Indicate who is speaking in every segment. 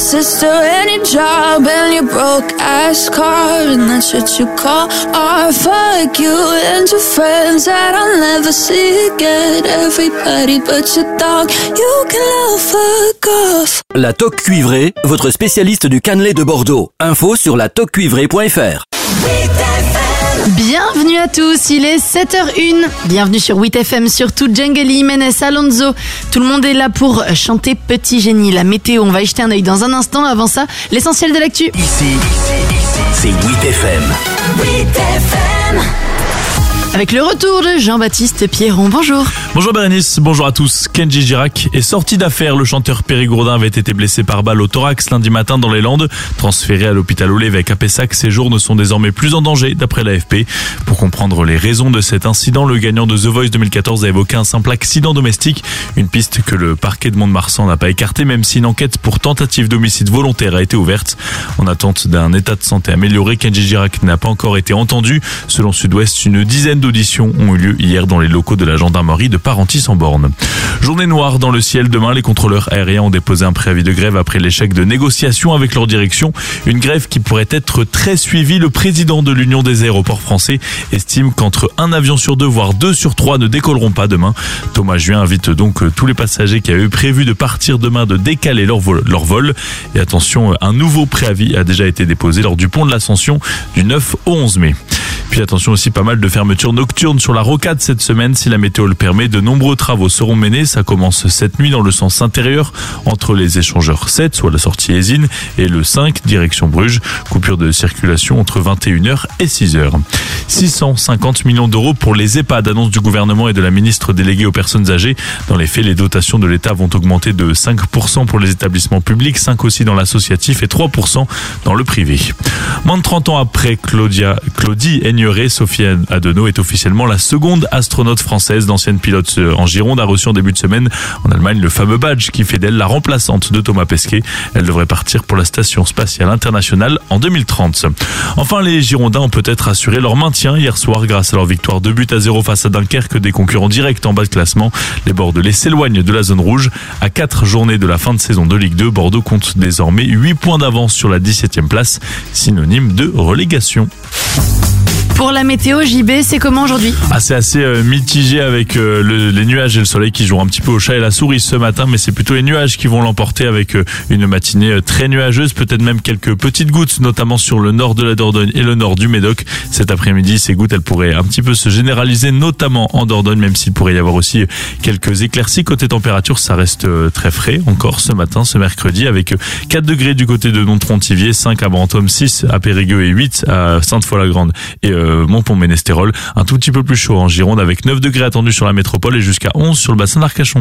Speaker 1: sister, any job, and your broke ass car, and that's what you call art. Fuck you and your friends that I'll never see again. Everybody but your dog, you can love, fuck off.
Speaker 2: La Toque Cuivrée, votre spécialiste du cannelé de Bordeaux. Info sur latoquecuivrée.fr.
Speaker 3: Bienvenue à tous, il est 7h01. Bienvenue sur 8FM, surtout Jungle, Jiménez, Alonso. Tout le monde est là pour chanter Petit Génie. La météo, on va y jeter un œil dans un instant. Avant ça, l'essentiel de l'actu.
Speaker 2: Ici, c'est 8FM.
Speaker 3: 8FM. Avec le retour de Jean-Baptiste Pierron, bonjour.
Speaker 4: Bonjour Bérénice, bonjour à tous. Kenji Girac est sorti d'affaire. Le chanteur périgourdin avait été blessé par balle au thorax lundi matin dans les Landes. Transféré à l'hôpital au Lévesque à Pessac, ses jours ne sont désormais plus en danger, d'après l'AFP. Pour comprendre les raisons de cet incident, le gagnant de The Voice 2014 a évoqué un simple accident domestique. Une piste que le parquet de Mont-de-Marsan n'a pas écartée, même si une enquête pour tentative d'homicide volontaire a été ouverte. En attente d'un état de santé amélioré, Kenji Girac n'a pas encore été entendu. Selon Sud-Ouest, une dizaine d'auditions ont eu lieu hier dans les locaux de la gendarmerie de Parentis-en-Born. Journée noire dans le ciel. Demain, les contrôleurs aériens ont déposé un préavis de grève après l'échec de négociations avec leur direction. Une grève qui pourrait être très suivie. Le président de l'Union des aéroports français estime qu'entre un avion sur 2, voire 2 sur 3 ne décolleront pas demain. Thomas Juin invite donc tous les passagers qui avaient prévu de partir demain de décaler leur vol. Et attention, un nouveau préavis a déjà été déposé lors du pont de l'Ascension du 9 au 11 mai. Puis attention aussi, pas mal de fermetures nocturnes sur la rocade cette semaine. Si la météo le permet, de nombreux travaux seront menés. Ça commence cette nuit dans le sens intérieur entre les échangeurs 7, soit la sortie Ésine, et le 5, direction Bruges. Coupure de circulation entre 21h et 6h. 650 millions d'euros pour les EHPAD, annonce du gouvernement et de la ministre déléguée aux personnes âgées. Dans les faits, les dotations de l'État vont augmenter de 5% pour les établissements publics, 5% aussi dans l'associatif et 3% dans le privé. Moins de 30 ans après Claudie Aigneret, Sophie Adenau est officiellement la seconde astronaute française. D'ancienne pilote en Gironde a reçu en début de semaine en Allemagne le fameux badge qui fait d'elle la remplaçante de Thomas Pesquet. Elle devrait partir pour la Station Spatiale Internationale en 2030. Enfin, les Girondins ont peut-être assuré leur maintien hier soir grâce à leur victoire 2-0 face à Dunkerque, des concurrents directs en bas de classement. Les Bordelais s'éloignent de la zone rouge. À 4 journées de la fin de saison de Ligue 2, Bordeaux compte désormais 8 points d'avance sur la 17e place, synonyme de relégation.
Speaker 3: Pour la météo, JB, c'est comment aujourd'hui ?
Speaker 4: C'est assez mitigé avec les nuages et le soleil qui jouent un petit peu au chat et la souris ce matin, mais c'est plutôt les nuages qui vont l'emporter avec une matinée très nuageuse, peut-être même quelques petites gouttes, notamment sur le nord de la Dordogne et le nord du Médoc. Cet après-midi, ces gouttes, elles pourraient un petit peu se généraliser, notamment en Dordogne, même s'il pourrait y avoir aussi quelques éclaircies. Côté température, ça reste très frais encore ce matin, ce mercredi, avec 4 degrés du côté de Nontron-Thiviers, 5 à Brantôme, 6 à Périgueux et 8 à Sainte-Foy-la-Grande et Montpont-Ménestérol. Un tout petit peu plus chaud en Gironde avec 9 degrés attendus sur la métropole et jusqu'à 11 sur le bassin d'Arcachon.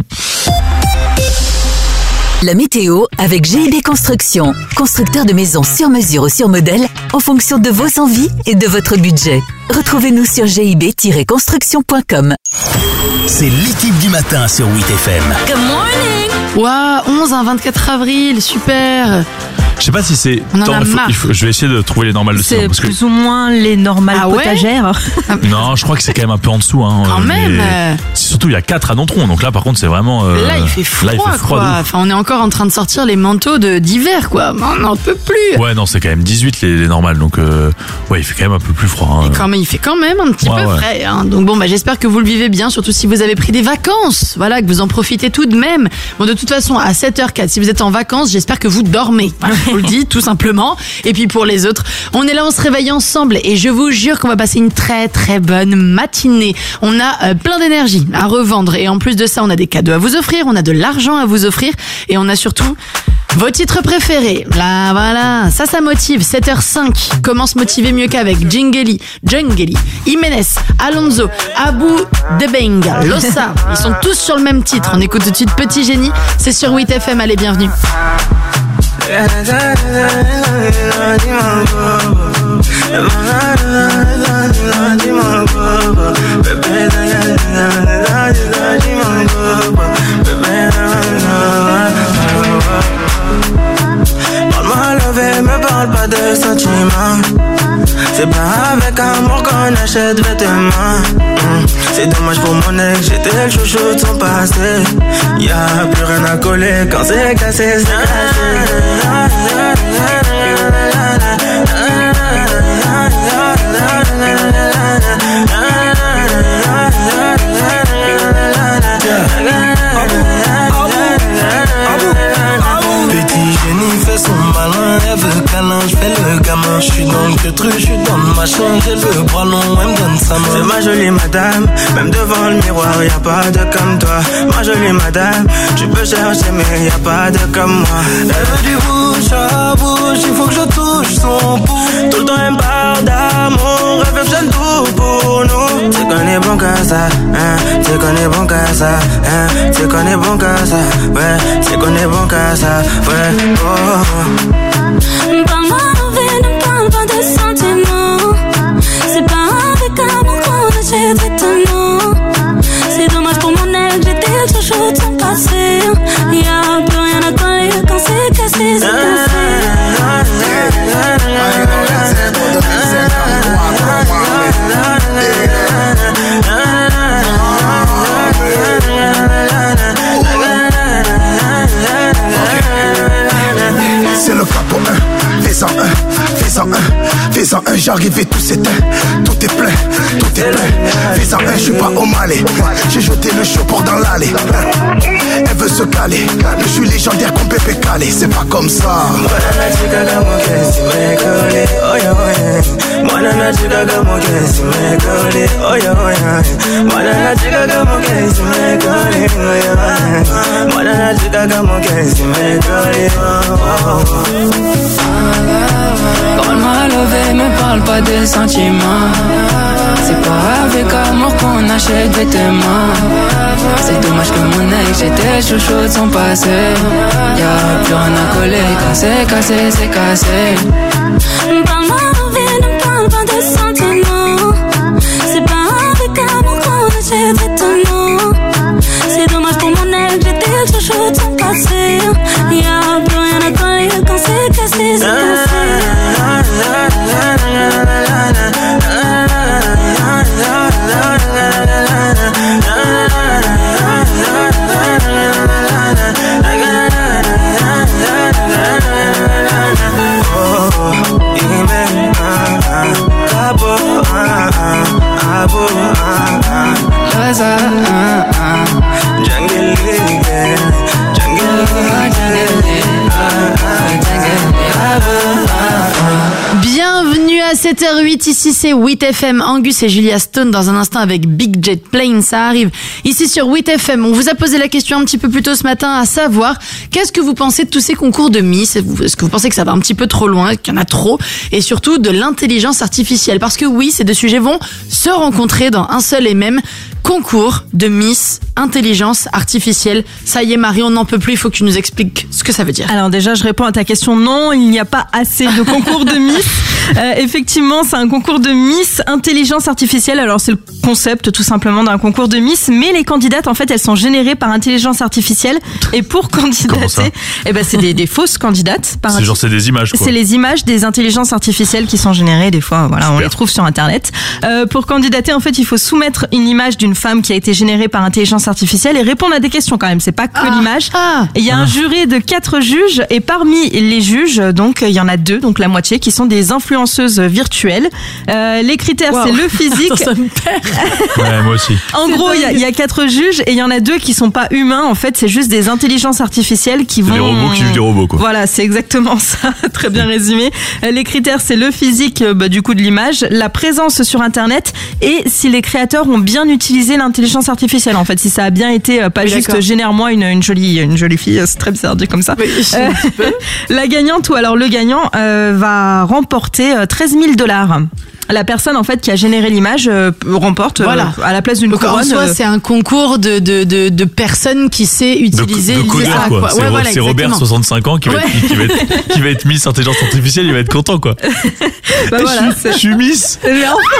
Speaker 5: La météo avec GIB Construction. Constructeur de maisons sur mesure ou sur modèle en fonction de vos envies et de votre budget. Retrouvez-nous sur gib-construction.com.
Speaker 2: C'est l'équipe du matin sur 8FM.
Speaker 3: Good morning. Waouh, 11 à 24 avril, super.
Speaker 4: Je sais pas si c'est... je vais essayer de trouver les normales de
Speaker 6: c'est
Speaker 4: saison. C'est
Speaker 6: plus ou moins les normales potagères.
Speaker 4: Non, je crois que c'est quand même un peu en dessous.
Speaker 3: Quand même.
Speaker 4: Surtout, il y a 4 à Nontron. Donc là, par contre, c'est vraiment...
Speaker 3: Là, il fait froid, quoi. Enfin, on est encore en train de sortir les manteaux d'hiver, quoi. On n'en peut plus.
Speaker 4: Ouais, non, c'est quand même 18 les normales. Donc, ouais, il fait quand même un peu plus froid.
Speaker 3: Il fait quand même un petit peu frais. Donc bon, j'espère que vous le vivez bien, surtout si vous avez pris des vacances. Voilà, que vous en profitez tout de même. Bon, de toute façon, à 7h04, si vous êtes en vacances, j'espère que vous dormez. Voilà, je vous le dis, tout simplement. Et puis pour les autres, on est là, on se réveille ensemble. Et je vous jure qu'on va passer une très très bonne matinée. On a plein d'énergie à revendre. Et en plus de ça, on a des cadeaux à vous offrir. On a de l'argent à vous offrir. Et on a surtout... vos titres préférés, là voilà, ça motive. 7h05, comment se motiver mieux qu'avec Jungeli, Jiménez, Alonso, Abou Debenga, Losa. Ils sont tous sur le même titre. On écoute tout de suite Petit Génie, c'est sur 8FM, allez, bienvenue.
Speaker 7: Me parle pas de sentiments. C'est pas avec amour qu'on achète vêtements. C'est dommage pour mon ex, j'étais le chouchou de son passé. Y'a plus rien à coller quand c'est cassé, c'est cassé. Je suis dans le truc, je suis dans le machin, j'ai le bras long, elle me donne sa main. C'est ma jolie madame, même devant le miroir, y'a pas de comme toi. Ma jolie madame, tu peux chercher mais y'a pas de comme moi. Elle veut du bouche à bouche, il faut que je touche son pouce. Tout le temps elle me parle d'amour, elle veut que j'aime tout pour nous. Tu connais bon qu'à ça, hein, tu connais bon qu'à ça, hein, tu connais bon qu'à ça, ouais, tu connais bon qu'à ça, ouais, oh.
Speaker 1: Parle-moi d'envie, ne parle pas de sentiments. C'est pas avec amour qu'on achète étonnant. C'est dommage pour mon ex, j'étais le chouchou de son passé. Y'a plus rien à coller quand c'est cassé, c'est cassé.
Speaker 8: C'est le capo 1, fais-en un, j'arrive et tout s'éteint. Tout est plein, fais-en un, je suis pas au Malais. J'ai jeté le chaud dans l'allée. Elle veut se caler, je suis légendaire comme Pépé Calé. C'est pas comme ça.
Speaker 1: Parle-moi levé, me parle pas des sentiments. C'est pas avec amour qu'on achète vêtements. C'est dommage que mon ex, j'étais chouchou de son passé. Y'a plus rien à coller quand c'est cassé, c'est cassé. Parle-moi levé, ne parle pas des sentiments. C'est pas avec amour qu'on achète vêtements. C'est dommage pour mon ex, j'étais chouchou de son passé. Y'a plus rien à coller quand c'est cassé, c'est cassé.
Speaker 3: Bienvenue à 7h08, ici c'est 8FM, Angus et Julia Stone dans un instant avec Big Jet Plane, ça arrive ici sur 8FM. On vous a posé la question un petit peu plus tôt ce matin, à savoir, qu'est-ce que vous pensez de tous ces concours de Miss? Est-ce que vous pensez que ça va un petit peu trop loin, qu'il y en a trop? Et surtout de l'intelligence artificielle, parce que oui, ces deux sujets vont se rencontrer dans un seul et même concours de Miss Intelligence Artificielle. Ça y est Marie, on n'en peut plus, il faut que tu nous expliques ce que ça veut dire.
Speaker 6: Alors déjà, je réponds à ta question, non, il n'y a pas assez de concours de Miss. Effectivement, c'est un concours de Miss Intelligence Artificielle. Alors c'est le concept tout simplement d'un concours de Miss, mais les candidates en fait elles sont générées par intelligence artificielle. Et pour candidater, eh ben c'est des fausses candidates.
Speaker 4: C'est genre c'est des images quoi.
Speaker 6: C'est les images des intelligences artificielles qui sont générées des fois. Voilà, super. On les trouve sur internet. Pour candidater en fait il faut soumettre une image d'une femme qui a été générée par intelligence artificielle et répondre à des questions quand même. C'est pas que l'image. Il y a un jury de 4 juges et parmi les juges donc il y en a 2, donc la moitié qui sont des influenceuses virtuelles. Les critères c'est le physique.
Speaker 3: Attends, ça me perd.
Speaker 4: Ouais, moi aussi.
Speaker 6: En gros, il y a 4 juges et il y en a 2 qui sont pas humains. En fait, c'est juste des intelligences artificielles qui vont.
Speaker 4: Des robots qui jugent des robots, quoi.
Speaker 6: Voilà, c'est exactement ça. Très bien résumé. Les critères, c'est le physique, du coup, de l'image, la présence sur Internet et si les créateurs ont bien utilisé l'intelligence artificielle. En fait, si ça a bien été, pas juste
Speaker 3: d'accord.
Speaker 6: Génère-moi une jolie fille. C'est très bizarre dit comme ça.
Speaker 3: Oui,
Speaker 6: la gagnante ou alors le gagnant va remporter $13,000. La personne en fait qui a généré l'image remporte à la place d'une couronne.
Speaker 3: En soi, c'est un concours de personnes qui sait utiliser
Speaker 4: de codeurs, quoi. C'est,
Speaker 3: voilà,
Speaker 4: c'est Robert, 65 ans, qui va être Miss Intelligence Artificielle, il va être content, quoi.
Speaker 6: Bah voilà,
Speaker 4: je suis Miss.
Speaker 6: Et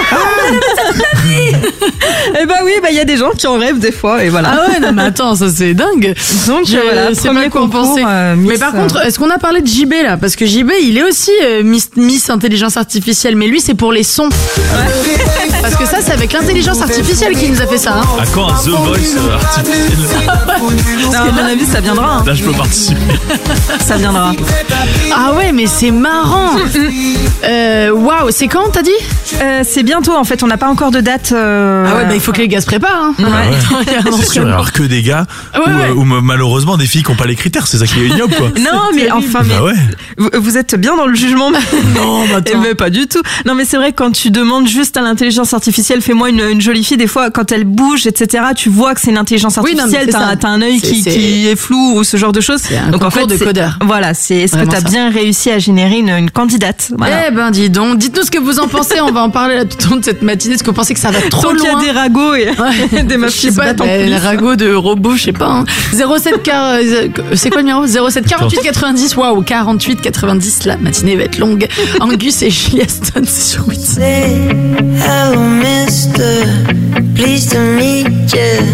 Speaker 6: bah oui, il y a des gens qui en rêvent des fois et voilà.
Speaker 3: Ah ouais, non mais attends, ça c'est dingue.
Speaker 6: Donc voilà,
Speaker 3: c'est pas quoi en penser. Mais par contre, est-ce qu'on a parlé de JB là? Parce que JB, il est aussi Miss Intelligence Artificielle, mais lui c'est pour les sons.
Speaker 6: Ouais.
Speaker 3: Parce que ça, c'est avec l'intelligence artificielle qui nous a fait ça. Hein.
Speaker 4: À quand un The Voice artificiel?
Speaker 6: Non, à mon avis, ça viendra. Hein.
Speaker 4: Là, je peux participer.
Speaker 6: Ça viendra.
Speaker 3: Ah ouais, mais c'est marrant. Waouh, c'est quand t'as dit?
Speaker 6: C'est bientôt en fait, on n'a pas encore de date.
Speaker 3: Ah ouais, bah il faut que les gars se préparent. Hein.
Speaker 4: C'est sûr, alors que des gars ou malheureusement des filles qui n'ont pas les critères, c'est ça qui est ignoble quoi.
Speaker 6: Non mais enfin,
Speaker 4: bah ouais.
Speaker 6: vous êtes bien dans le jugement.
Speaker 3: Non,
Speaker 6: mais pas du tout. Non mais c'est vrai que quand tu demandes juste à l'intelligence artificielle, fais-moi une jolie fille, des fois quand elle bouge, etc., tu vois que c'est une intelligence artificielle. T'as un œil qui est flou ou ce genre de choses.
Speaker 3: Donc en fait, de codeur.
Speaker 6: Voilà, c'est est-ce que t'as bien réussi à générer une candidate. Voilà.
Speaker 3: Eh ben dis donc, dites-nous ce que vous en pensez. On va en parler là tout au long de cette matinée. Est-ce que vous pensez que ça va trop loin?
Speaker 6: Il y a des ragots et des meufs qui se battent en coulisses.
Speaker 3: Les ragots de robots, je sais pas. Hein. 07 c'est quoi le numéro? 07 48 90. Waouh, 48 90. La matinée va être longue. Angus et Julia Stone, c'est sur 8.
Speaker 9: Hello, mister. Pleased to meet you.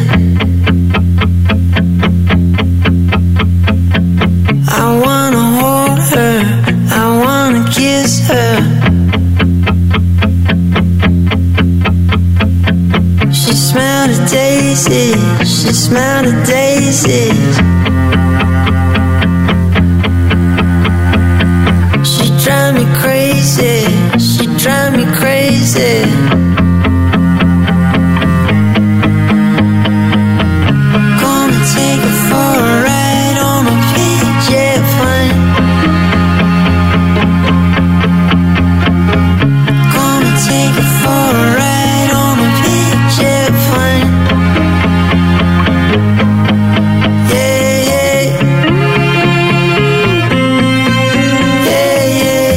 Speaker 9: I wanna hold her. I wanna kiss her. She smelled a daisy. She smelled a daisy. She drive me crazy. She drive me crazy. Gonna take her for a ride on a jet plane. Gonna take her for a ride on a jet plane. Yeah, yeah. Yeah, yeah.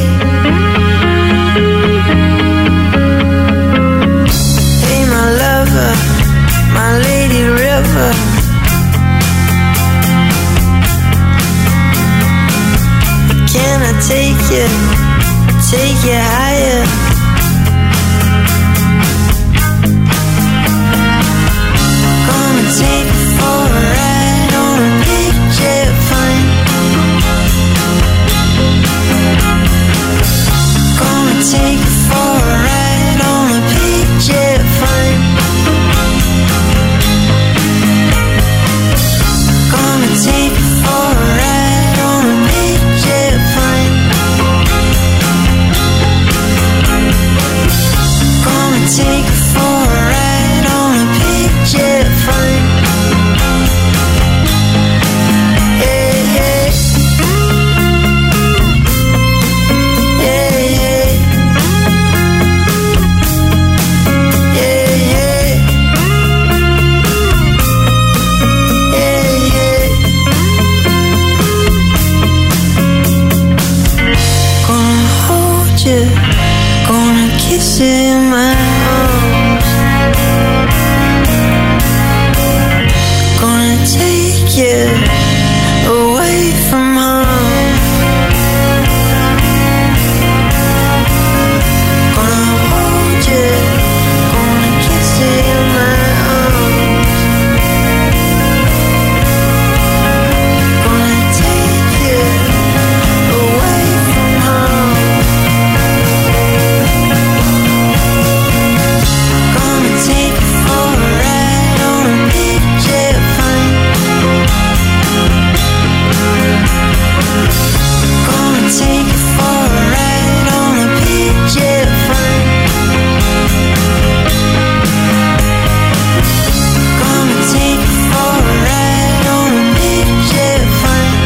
Speaker 9: Hey, my lover, my lady river. Can I take you higher? Gonna take you for a ride on a big jet plane. Gonna take you for a ride on a big jet plane. Gonna take you for a ride on a big jet plane. Gonna take you for a ride on a big jet plane. Yeah, yeah. Yeah, yeah. Yeah, yeah. Yeah, yeah. Gonna hold you, gonna kiss you in my arms. Gonna take you away from home. Gonna hold you, gonna kiss you in my arms. Gonna take you away from home. Gonna take you for a ride on a big jet plane. Gonna take you for a ride on a big jet plane. Gonna take you for a ride on a big jet plane.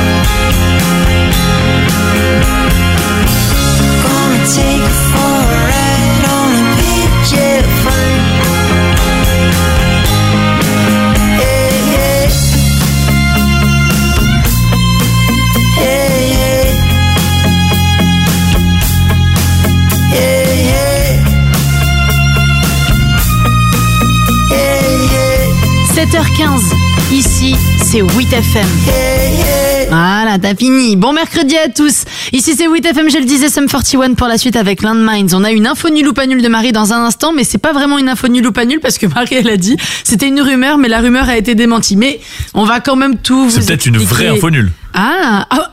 Speaker 9: Gonna take you for a ride on a big jet plane. Yeah, yeah. Yeah, yeah. Yeah, yeah. Yeah, yeah.
Speaker 3: 7h15, ici c'est 8FM.
Speaker 9: Yeah, yeah.
Speaker 3: Voilà, t'as fini. Bon mercredi à tous. Ici c'est 8FM, je le disais, Sum 41 pour la suite avec Landmines. On a une info nulle ou pas nulle de Marie dans un instant, mais c'est pas vraiment une info nulle ou pas nulle parce que Marie elle a dit c'était une rumeur, mais la rumeur a été démentie. Mais on va quand même tout vous
Speaker 4: C'est peut-être une
Speaker 3: expliquer.
Speaker 4: vraie info nulle.
Speaker 3: Ah,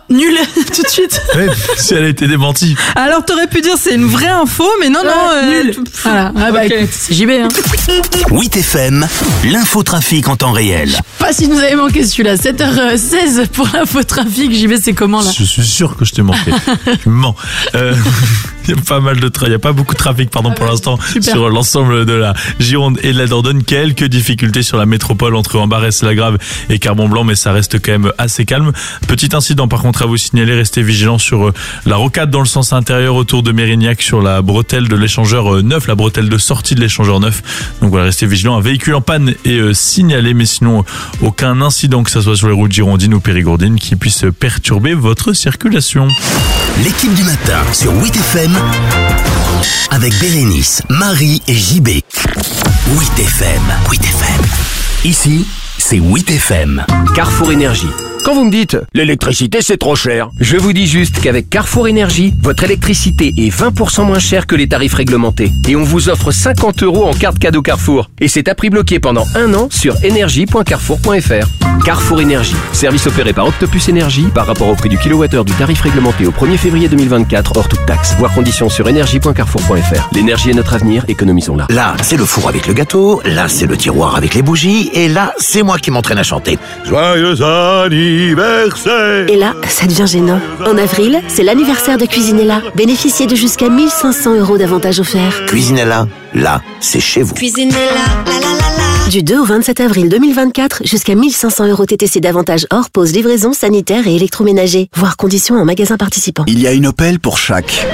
Speaker 3: nul, tout de suite.
Speaker 4: Ouais, si elle a été démentie.
Speaker 6: Alors t'aurais pu dire c'est une vraie info, mais non,
Speaker 3: nul. Voilà. Ah bah écoute, c'est JB.
Speaker 2: 8FM, l'infotrafic en temps réel.
Speaker 3: Je sais pas si nous avait manqué celui-là. 7h16 pour l'infotrafic. JB, c'est comment là?
Speaker 4: Je suis sûr que je t'ai manqué. Tu me mens. Il y a pas mal de il y a pas beaucoup de trafic pour l'instant sur l'ensemble de la Gironde et de la Dordogne. Quelques difficultés sur la métropole entre Ambarès, La Grave et Carbon-Blanc, mais ça reste quand même assez calme. Petit incident par contre à vous signaler, restez vigilants sur la rocade dans le sens intérieur autour de Mérignac sur la bretelle de l'échangeur neuf, la bretelle de sortie de l'échangeur neuf. Donc voilà, restez vigilants. Un véhicule en panne est signalé, mais sinon aucun incident, que ça soit sur les routes girondines ou périgourdines, qui puisse perturber votre circulation.
Speaker 2: L'équipe du matin sur 8FM avec Bérénice, Marie et JB. 8FM. Ici, c'est 8FM.
Speaker 10: Carrefour Énergie. Quand vous me dites « l'électricité c'est trop cher », je vous dis juste qu'avec Carrefour Énergie, votre électricité est 20% moins chère que les tarifs réglementés. Et on vous offre 50 € en carte cadeau Carrefour. Et c'est à prix bloqué pendant 1 an sur énergie.carrefour.fr. Carrefour Énergie, service opéré par Octopus Énergie par rapport au prix du kilowattheure du tarif réglementé au 1er février 2024 hors toute taxe. Voir conditions sur énergie.carrefour.fr. L'énergie est notre avenir, économisons-la.
Speaker 11: Là, c'est le four avec le gâteau, là, c'est le tiroir avec les bougies, et là, c'est moi qui m'entraîne à chanter. Joyeux anniversaire.
Speaker 12: Et là, ça devient gênant. En avril, c'est l'anniversaire de Cuisinella. Bénéficiez de jusqu'à 1 500 € d'avantages offerts.
Speaker 11: Cuisinella, là, c'est chez vous.
Speaker 12: Cuisinella, la la la la. Du 2 au 27 avril 2024, jusqu'à 1 500 € TTC d'avantages hors pause, livraison, sanitaire et électroménager. Voir conditions en magasin participant.
Speaker 13: Il y a une Opel pour chaque.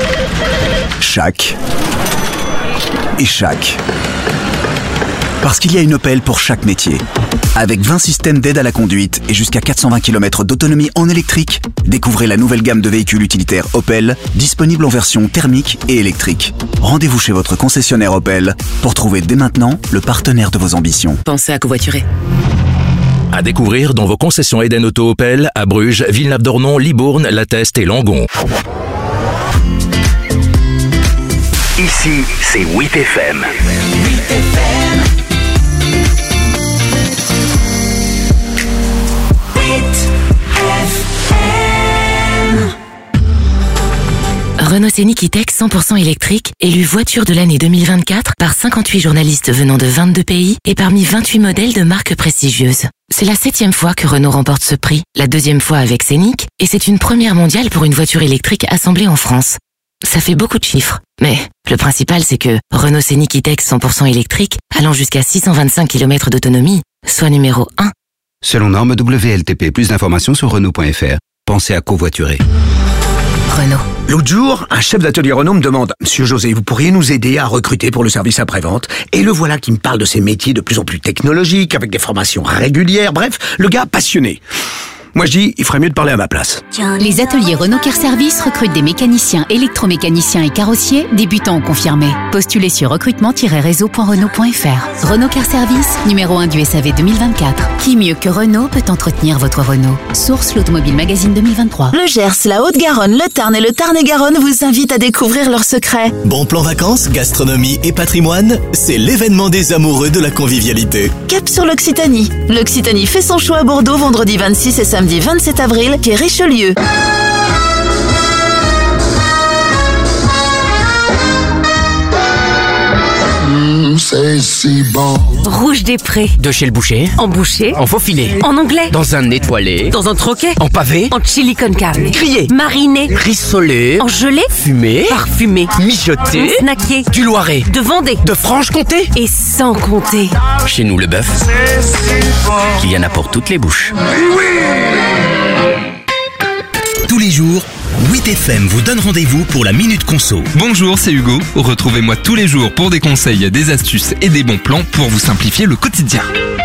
Speaker 13: Parce qu'il y a une Opel pour chaque métier. Avec 20 systèmes d'aide à la conduite et jusqu'à 420 km d'autonomie en électrique, découvrez la nouvelle gamme de véhicules utilitaires Opel, disponible en version thermique et électrique. Rendez-vous chez votre concessionnaire Opel pour trouver dès maintenant le partenaire de vos ambitions.
Speaker 5: Pensez à covoiturer.
Speaker 2: À découvrir dans vos concessions Eden Auto Opel à Bruges, Villeneuve-d'Ornon, Libourne, La Teste et Langon. Ici, c'est 8FM.
Speaker 5: Renault Scénic E-Tech 100% électrique, élu voiture de l'année 2024 par 58 journalistes venant de 22 pays et parmi 28 modèles de marques prestigieuses. C'est la 7e fois que Renault remporte ce prix, la 2e fois avec Scénic, et c'est une première mondiale pour une voiture électrique assemblée en France. Ça fait beaucoup de chiffres, mais le principal c'est que Renault Scénic E-Tech 100% électrique, allant jusqu'à 625 km d'autonomie, soit numéro 1.
Speaker 14: Selon norme WLTP, plus d'informations sur Renault.fr. Pensez à covoiturer.
Speaker 5: Renault.
Speaker 15: L'autre jour, un chef d'atelier Renault me demande « Monsieur José, vous pourriez nous aider à recruter pour le service après-vente ?» Et le voilà qui me parle de ces métiers de plus en plus technologiques, avec des formations régulières, bref, le gars passionné. Moi je dis, il ferait mieux de parler à ma place.
Speaker 16: Les ateliers Renault Car Service recrutent des mécaniciens, électromécaniciens et carrossiers, débutants ou confirmés. Postulez sur recrutement-réseau.renault.fr. Renault Car Service, numéro 1 du SAV 2024. Qui mieux que Renault peut entretenir votre Renault? Source l'Automobile Magazine 2023.
Speaker 17: Le Gers, la Haute-Garonne, le Tarn et le Tarn-et-Garonne vous invitent à découvrir leurs secrets.
Speaker 18: Bon plan vacances, gastronomie et patrimoine, c'est l'événement des amoureux de la convivialité.
Speaker 17: Cap sur l'Occitanie. L'Occitanie fait son choix à Bordeaux vendredi 26 et samedi 27 avril, quai Richelieu.
Speaker 19: C'est si bon.
Speaker 20: Rouge des Prés.
Speaker 10: De chez le boucher.
Speaker 20: En boucher.
Speaker 10: En faux filet.
Speaker 20: En anglais.
Speaker 10: Dans un étoilé.
Speaker 20: Dans un troquet.
Speaker 10: En pavé.
Speaker 20: En chili con carne.
Speaker 10: Grillé.
Speaker 20: Mariné.
Speaker 10: Rissolé.
Speaker 20: En gelée.
Speaker 10: Fumé.
Speaker 20: Parfumé.
Speaker 10: Mijoté.
Speaker 20: Snacké.
Speaker 10: Du Loiret.
Speaker 20: De Vendée.
Speaker 10: De Franche-Comté.
Speaker 20: Et sans compter.
Speaker 10: Chez nous, le bœuf. Il y en a pour toutes les bouches.
Speaker 2: Tous les jours, 8FM vous donne rendez-vous pour la Minute Conso.
Speaker 21: Bonjour, c'est Hugo. Retrouvez-moi tous les jours pour des conseils, des astuces et des bons plans pour vous simplifier le quotidien.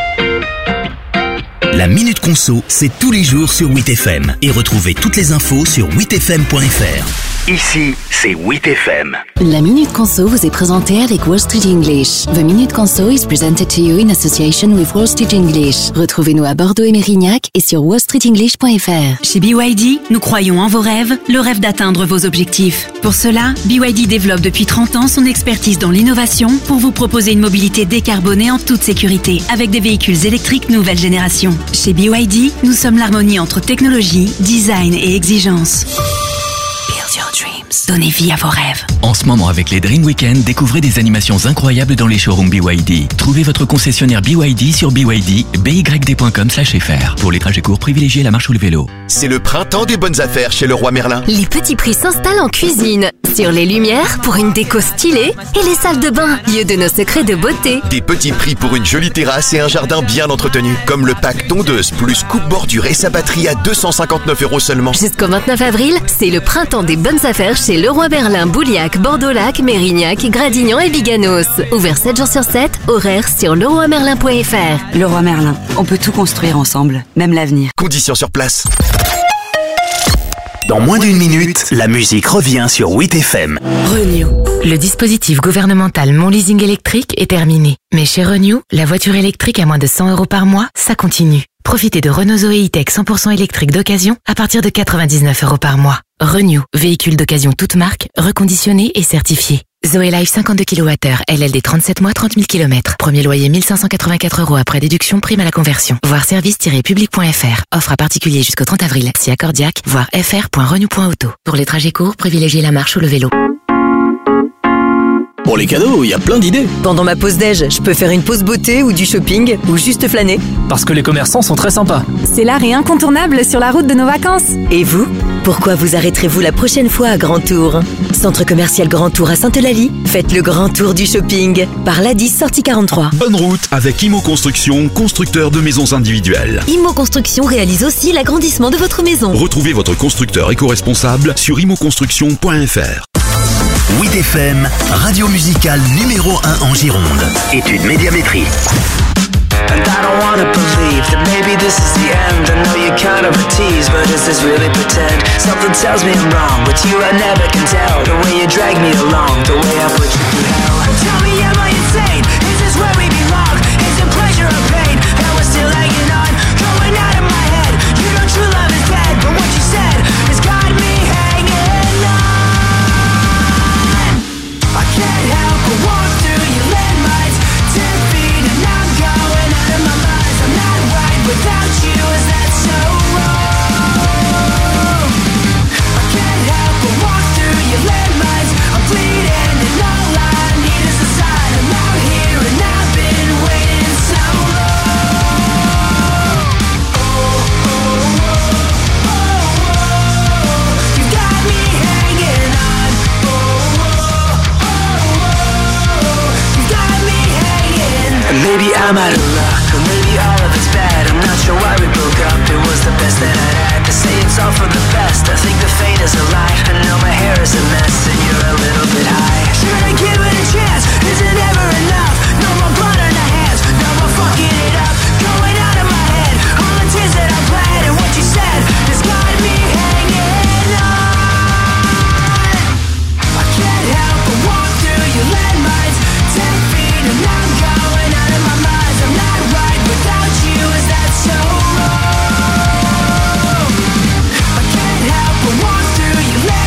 Speaker 2: La Minute Conso, c'est tous les jours sur 8FM. Et retrouvez toutes les infos sur 8FM.fr.
Speaker 11: Ici, c'est 8FM.
Speaker 16: La Minute Conso vous est présentée avec Wall Street English. The Minute Conso is presented to you in association with Wall Street English. Retrouvez-nous à Bordeaux et Mérignac et sur wallstreetenglish.fr.
Speaker 7: Chez BYD, nous croyons en vos rêves, le rêve d'atteindre vos objectifs. Pour cela, BYD développe depuis 30 ans son expertise dans l'innovation pour vous proposer une mobilité décarbonée en toute sécurité avec des véhicules électriques nouvelle génération. Chez BYD, nous sommes l'harmonie entre technologie, design et exigence. Build your dreams. Donnez vie à vos rêves.
Speaker 22: En ce moment, avec les Dream Weekend, découvrez des animations incroyables dans les showrooms BYD. Trouvez votre concessionnaire BYD sur byd.com/fr. Pour les trajets courts, privilégiez la marche ou le vélo.
Speaker 23: C'est le printemps des bonnes affaires chez Leroy Merlin.
Speaker 24: Les petits prix s'installent en cuisine, sur les lumières pour une déco stylée et les salles de bain, lieu de nos secrets de beauté.
Speaker 23: Des petits prix pour une jolie terrasse et un jardin bien entretenu. Comme le pack tondeuse plus coupe-bordure et sa batterie à 259 € seulement.
Speaker 24: Jusqu'au 29 avril, c'est le printemps des bonnes affaires chez Leroy Merlin, Bouliac, Bordeaux-Lac, Mérignac, Gradignan et Biganos. Ouvert 7 jours sur 7, horaire sur leroymerlin.fr.
Speaker 25: Leroy Merlin, on peut tout construire ensemble, même l'avenir.
Speaker 23: Conditions sur place.
Speaker 11: Dans moins d'une minute, la musique revient sur 8FM.
Speaker 5: Renew. Le dispositif gouvernemental Mon Leasing électrique est terminé. Mais chez Renew, la voiture électrique à moins de 100 € par mois, ça continue. Profitez de Renault Zoé E-Tech 100% électrique d'occasion à partir de 99 € par mois. Renew, véhicule d'occasion toute marque, reconditionné et certifié. Zoé Life 52 kWh, LLD 37 mois, 30 000 km. Premier loyer 1584 € après déduction, prime à la conversion. Voir service-public.fr. Offre à particulier jusqu'au 30 avril. Si accordiaque, voir fr.renew.auto. Pour les trajets courts, privilégiez la marche ou le vélo.
Speaker 18: Pour les cadeaux, il y a plein d'idées.
Speaker 26: Pendant ma pause déj, je peux faire une pause beauté ou du shopping ou juste flâner.
Speaker 18: Parce que les commerçants sont très sympas.
Speaker 27: C'est l'art et incontournable sur la route de nos vacances.
Speaker 26: Et vous ? Pourquoi vous arrêterez-vous la prochaine fois à Grand Tour ? Centre commercial Grand Tour à Sainte-Eulalie. Faites le grand tour du shopping. Par l'A10 sortie 43.
Speaker 28: Bonne route avec Imo Construction, constructeur de maisons individuelles.
Speaker 26: Imo Construction réalise aussi l'agrandissement de votre maison.
Speaker 28: Retrouvez votre constructeur éco-responsable sur imoconstruction.fr.
Speaker 11: 8FM, radio musicale numéro 1 en Gironde. Étude médiamétrie.
Speaker 29: And I don't wanna believe that maybe this is the end. I know you're kind of a tease, but is this really pretend? Something tells me I'm wrong, but you I never can tell. The way you drag me along, the way I put you through hell. Tell me, am I insane? Is this where we belong? Is it pleasure or pain? And we're still hanging on, going out of my head. You know true love is dead, but what you said has got me hanging on. I can't help but walk through your landmines, 10 feet and I'm going out of my mind. I'm not right without you, is that so wrong? I can't help but walk through your landmines. I'm bleeding and all I need is a sign. I'm out here and I've been waiting so long. Oh, oh, oh, oh, oh. You got me hanging on. Oh, oh, oh, oh. You got me hanging. And maybe I'm out of luck, or maybe all of it's bad. I'm not sure why we broke up. It was the best that I'd had. To say it's all for the best, I think the fate is a lie. I know my hair is a mess and you're a little bit high. Should I give it a chance? Is it ever enough? No more blood on the hands, no more fucking it up. Going out of my head, all the tears that I bled. And what you said has got me hanging on. I can't help but walk through your landmines, 10 feet and I'm going out of my mind. I'm not right without you, is that so wrong? I can't help but walk through your landmines.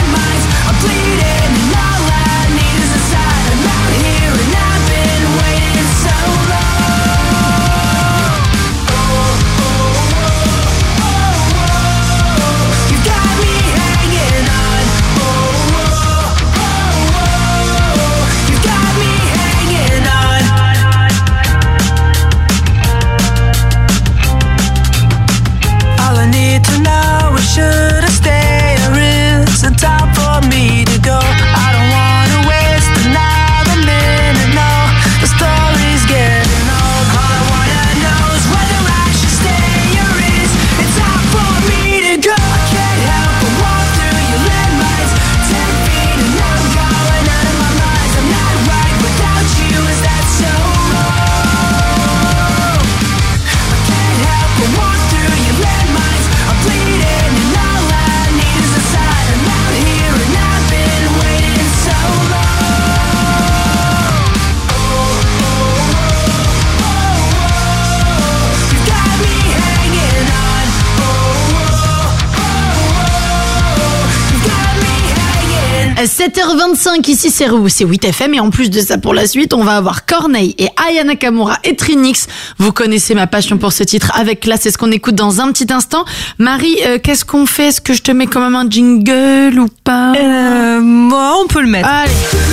Speaker 1: 7h25, ici c'est 8FM et en plus de ça pour la suite, on va avoir Corneille et Aya Nakamura et Trinix. Vous connaissez ma passion pour ce titre avec classe, c'est ce qu'on écoute dans un petit instant. Marie, qu'est-ce qu'on fait? Est-ce que je te mets quand même un jingle ou pas?
Speaker 3: Moi, on peut le mettre.
Speaker 1: Allez.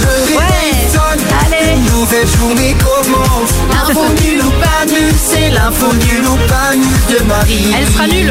Speaker 29: Allez. Une nouvelle journée commence. L'info nulle ou pas nulle, c'est l'info nulle ou pas nulle de Marie.
Speaker 1: Elle sera nulle.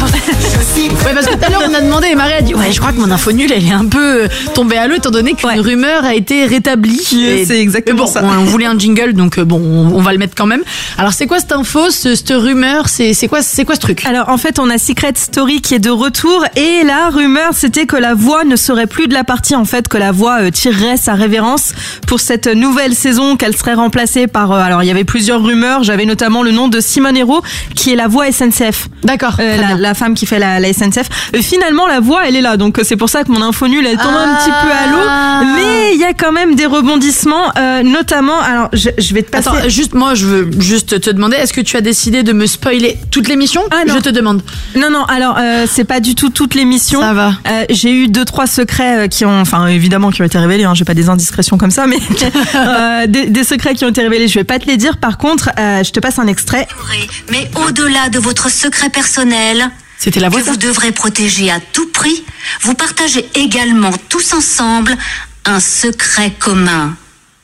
Speaker 1: Ouais, parce que tout à l'heure on a demandé et Marie a dit ouais, je crois que mon info nulle elle est un peu tombée à l'eau étant donné qu'une rumeur a été rétablie.
Speaker 3: C'est exactement ça.
Speaker 1: On voulait un jingle donc on va le mettre quand même. Alors c'est quoi cette info, cette rumeur, c'est quoi ce truc?
Speaker 3: Alors en fait on a Secret Story qui est de retour et la rumeur c'était que la voix ne serait plus de la partie, en fait que la voix tirerait sa révérence pour cette nouvelle saison, qu'elle serait remplacée par alors il y avait plusieurs rumeurs, j'avais notamment le nom de Simone Hérault qui est la voix SNCF.
Speaker 1: D'accord.
Speaker 3: La femme qui fait la SNCF. Finalement la voix elle est là, donc c'est pour ça que mon info nulle elle tombe un petit peu à l'eau, mais il y a quand même des rebondissements, notamment alors je vais te passer.
Speaker 1: Attends, juste moi je veux juste te demander, est-ce que tu as décidé de me spoiler toute l'émission? Je te demande.
Speaker 3: Non, alors c'est pas du tout toute l'émission.
Speaker 1: Ça va.
Speaker 3: J'ai eu 2-3 secrets qui ont, enfin évidemment qui ont été révélés, j'ai pas des indiscrétions comme ça, mais des secrets qui ont été révélés, je vais pas te les dire. Par contre, je te passe un extrait.
Speaker 4: Mais au-delà de votre secret personnel,
Speaker 1: c'était la voix
Speaker 4: que vous devrez protéger à tout prix, vous partagez également tous ensemble un secret commun.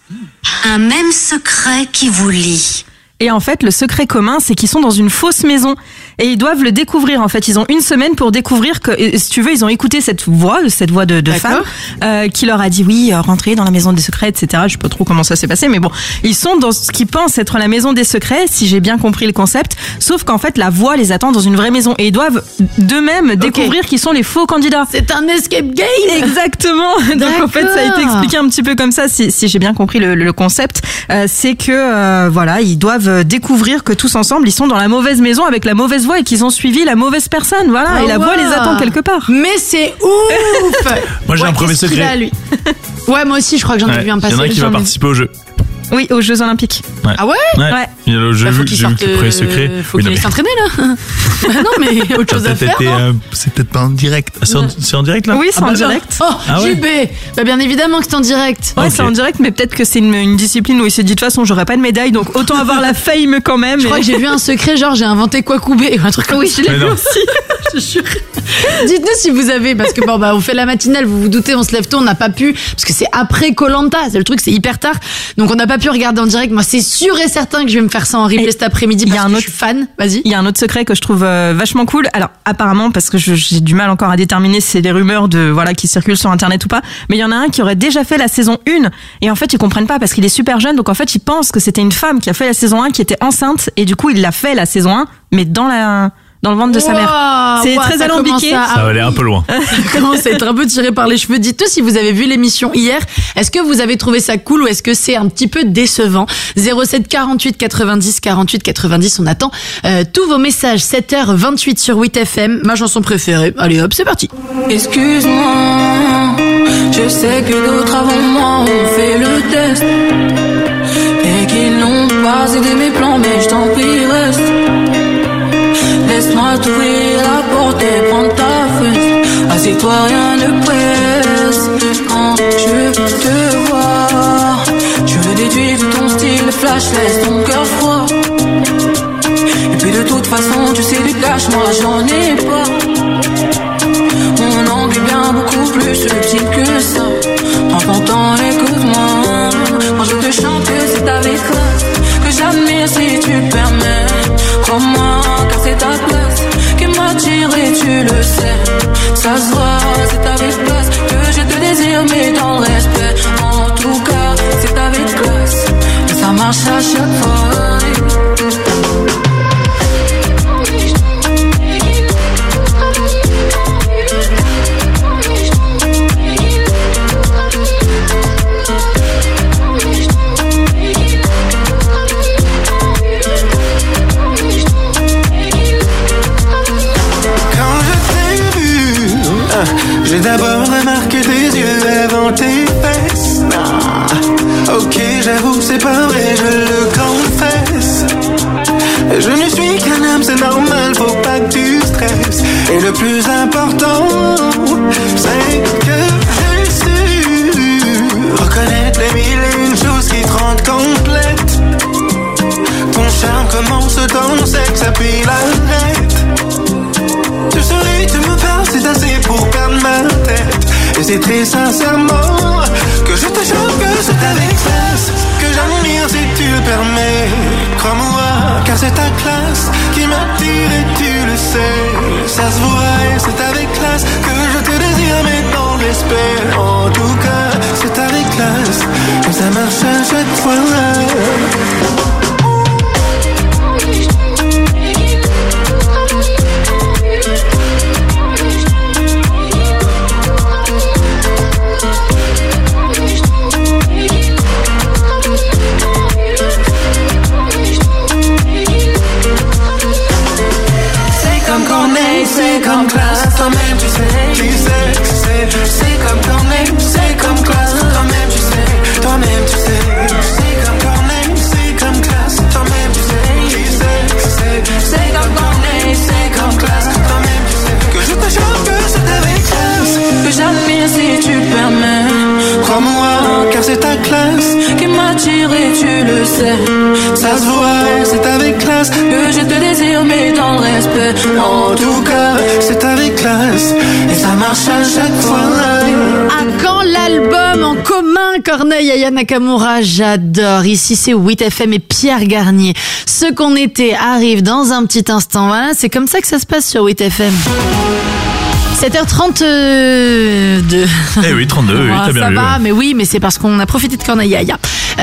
Speaker 4: Un même secret qui vous lie.
Speaker 3: Et en fait, le secret commun, c'est qu'ils sont dans une fausse maison et ils doivent le découvrir. En fait, ils ont une semaine pour découvrir que, si tu veux, ils ont écouté cette voix de femme qui leur a dit oui, rentrez dans la maison des secrets, etc. Je sais pas trop comment ça s'est passé, mais bon, ils sont dans ce qu'ils pensent être la maison des secrets, si j'ai bien compris le concept. Sauf qu'en fait, la voix les attend dans une vraie maison et ils doivent d'eux-mêmes découvrir qui sont les faux candidats.
Speaker 1: C'est un escape game.
Speaker 3: Exactement. Donc en fait, ça a été expliqué un petit peu comme ça, si j'ai bien compris le concept. C'est que voilà, ils doivent découvrir que tous ensemble ils sont dans la mauvaise maison avec la mauvaise voix et qu'ils ont suivi la mauvaise personne, voilà, et la voix les attend quelque part.
Speaker 1: Mais c'est ouf.
Speaker 6: Moi j'ai un premier secret.
Speaker 1: Lui. Ouais, moi aussi je crois que j'en ai vu un passer.
Speaker 6: Il y en a qui va participer au jeu.
Speaker 3: Oui, aux Jeux Olympiques.
Speaker 6: Ouais.
Speaker 1: Ah ouais?
Speaker 6: Il y a le jeu, j'ai vu que le premier secret.
Speaker 1: Faut qu'il aille s'entraîner là. Non mais autre chose à faire.
Speaker 6: C'est peut-être pas en direct. C'est en direct là?
Speaker 3: Oui, c'est en direct.
Speaker 1: Oh, JB, bah bien évidemment que c'est en direct.
Speaker 3: Ouais, c'est en direct, mais peut-être que c'est une discipline où il s'est dit de toute façon j'aurai pas de médaille, donc autant avoir la fame quand même.
Speaker 1: Je crois que j'ai vu un secret, genre j'ai inventé Kwakubé ou un truc comme ça.
Speaker 3: Oui, je l'ai vu aussi.
Speaker 1: Je jure. Dites-nous si vous avez, parce que bon on fait la matinale, vous vous doutez, on se lève tôt, on n'a pas pu, parce que c'est après Koh-Lanta, c'est le truc, c'est hyper tard, donc on n'a pas pu regarder en direct. Moi c'est sûr et certain que je vais me faire ça en replay cet après-midi parce que je suis fan. Vas-y.
Speaker 3: Il y a un autre secret que je trouve vachement cool. Alors apparemment, parce que j'ai du mal encore à déterminer si c'est des rumeurs qui circulent sur internet ou pas, mais il y en a un qui aurait déjà fait la saison 1 et en fait ils comprennent pas parce qu'il est super jeune, donc en fait ils pensent que c'était une femme qui a fait la saison 1 qui était enceinte et du coup il l'a fait la saison 1 mais dans le ventre de sa mère. C'est très alambiqué.
Speaker 6: Ça va aller un peu loin.
Speaker 1: Ça commence à être un peu tiré par les cheveux. Dites-nous si vous avez vu l'émission hier. Est-ce que vous avez trouvé ça cool ou est-ce que c'est un petit peu décevant? 07 48 90 48 90. On attend tous vos messages. 7h28 sur 8FM. Ma chanson préférée. Allez hop, c'est parti.
Speaker 29: Excuse-moi, je sais que d'autres avant moi ont fait le test et qu'ils n'ont pas aidé mes plans, mais je t'en prie reste. Laisse-moi t'ouvrir la porte et prendre ta fesse. Assieds-toi, rien ne presse. Quand je te vois, je veux déduire de ton style flash, laisse ton cœur froid. Et puis de toute façon, tu sais du cash, moi j'en ai pas. Mon angle est bien beaucoup plus subtil que ça. Prends ton temps, écoute-moi. Quand je te chante, c'est avec classe que j'admire si tu permets. Crois-moi, car c'est ta place qui m'attire et tu le sais. Ça se voit, c'est avec classe que je te désire, mais dans le respect. En tout cas, c'est avec classe et ça marche à chaque fois. J'ai d'abord remarqué tes yeux avant tes fesses. Ok, j'avoue, c'est pas vrai, je le confesse. Je ne suis qu'un homme, c'est normal, faut pas que tu stresses. Et le plus important, c'est que je suis reconnaître les mille et une choses qui te rendent complète. Ton charme commence dans le sexe, puis l'arrête. Tu souris, tu me parles, c'est assez pour perdre ma tête. Et c'est très sincèrement que je te jure que c'est avec classe que j'admire si tu le permets. Crois-moi, car c'est ta classe qui m'attire et tu le sais. Ça se voit et c'est avec classe que je te désire, mais dans le respect. En tout cas, c'est avec classe que ça marche à chaque fois. C'est comme classe, toi-même tu sais, c'est comme toi-même, c'est comme classe, toi-même tu sais, c'est comme toi-même, c'est comme classe, toi-même tu sais, c'est comme toi-même, c'est comme classe, toi-même tu sais, que je te jure que c'est avec classe, que j'admire si tu permets, crois-moi, car c'est ta classe qui m'attire et tu le sais, ça se voit, c'est avec classe, que je te désire mais dans le respect, en tout cas, c'est avec classe, et ça marche à chaque fois.
Speaker 1: À quand l'album en commun, Corneille, Aya Nakamura, j'adore. Ici, c'est 8FM et Pierre Garnier. Ce qu'on était arrive dans un petit instant. Voilà, c'est comme ça que ça se passe sur 8FM. 7h32.
Speaker 6: Eh oui, 32, oui, t'as bien
Speaker 1: ça
Speaker 6: vu.
Speaker 1: va, mais oui, mais c'est parce qu'on a profité de Corneille Aya.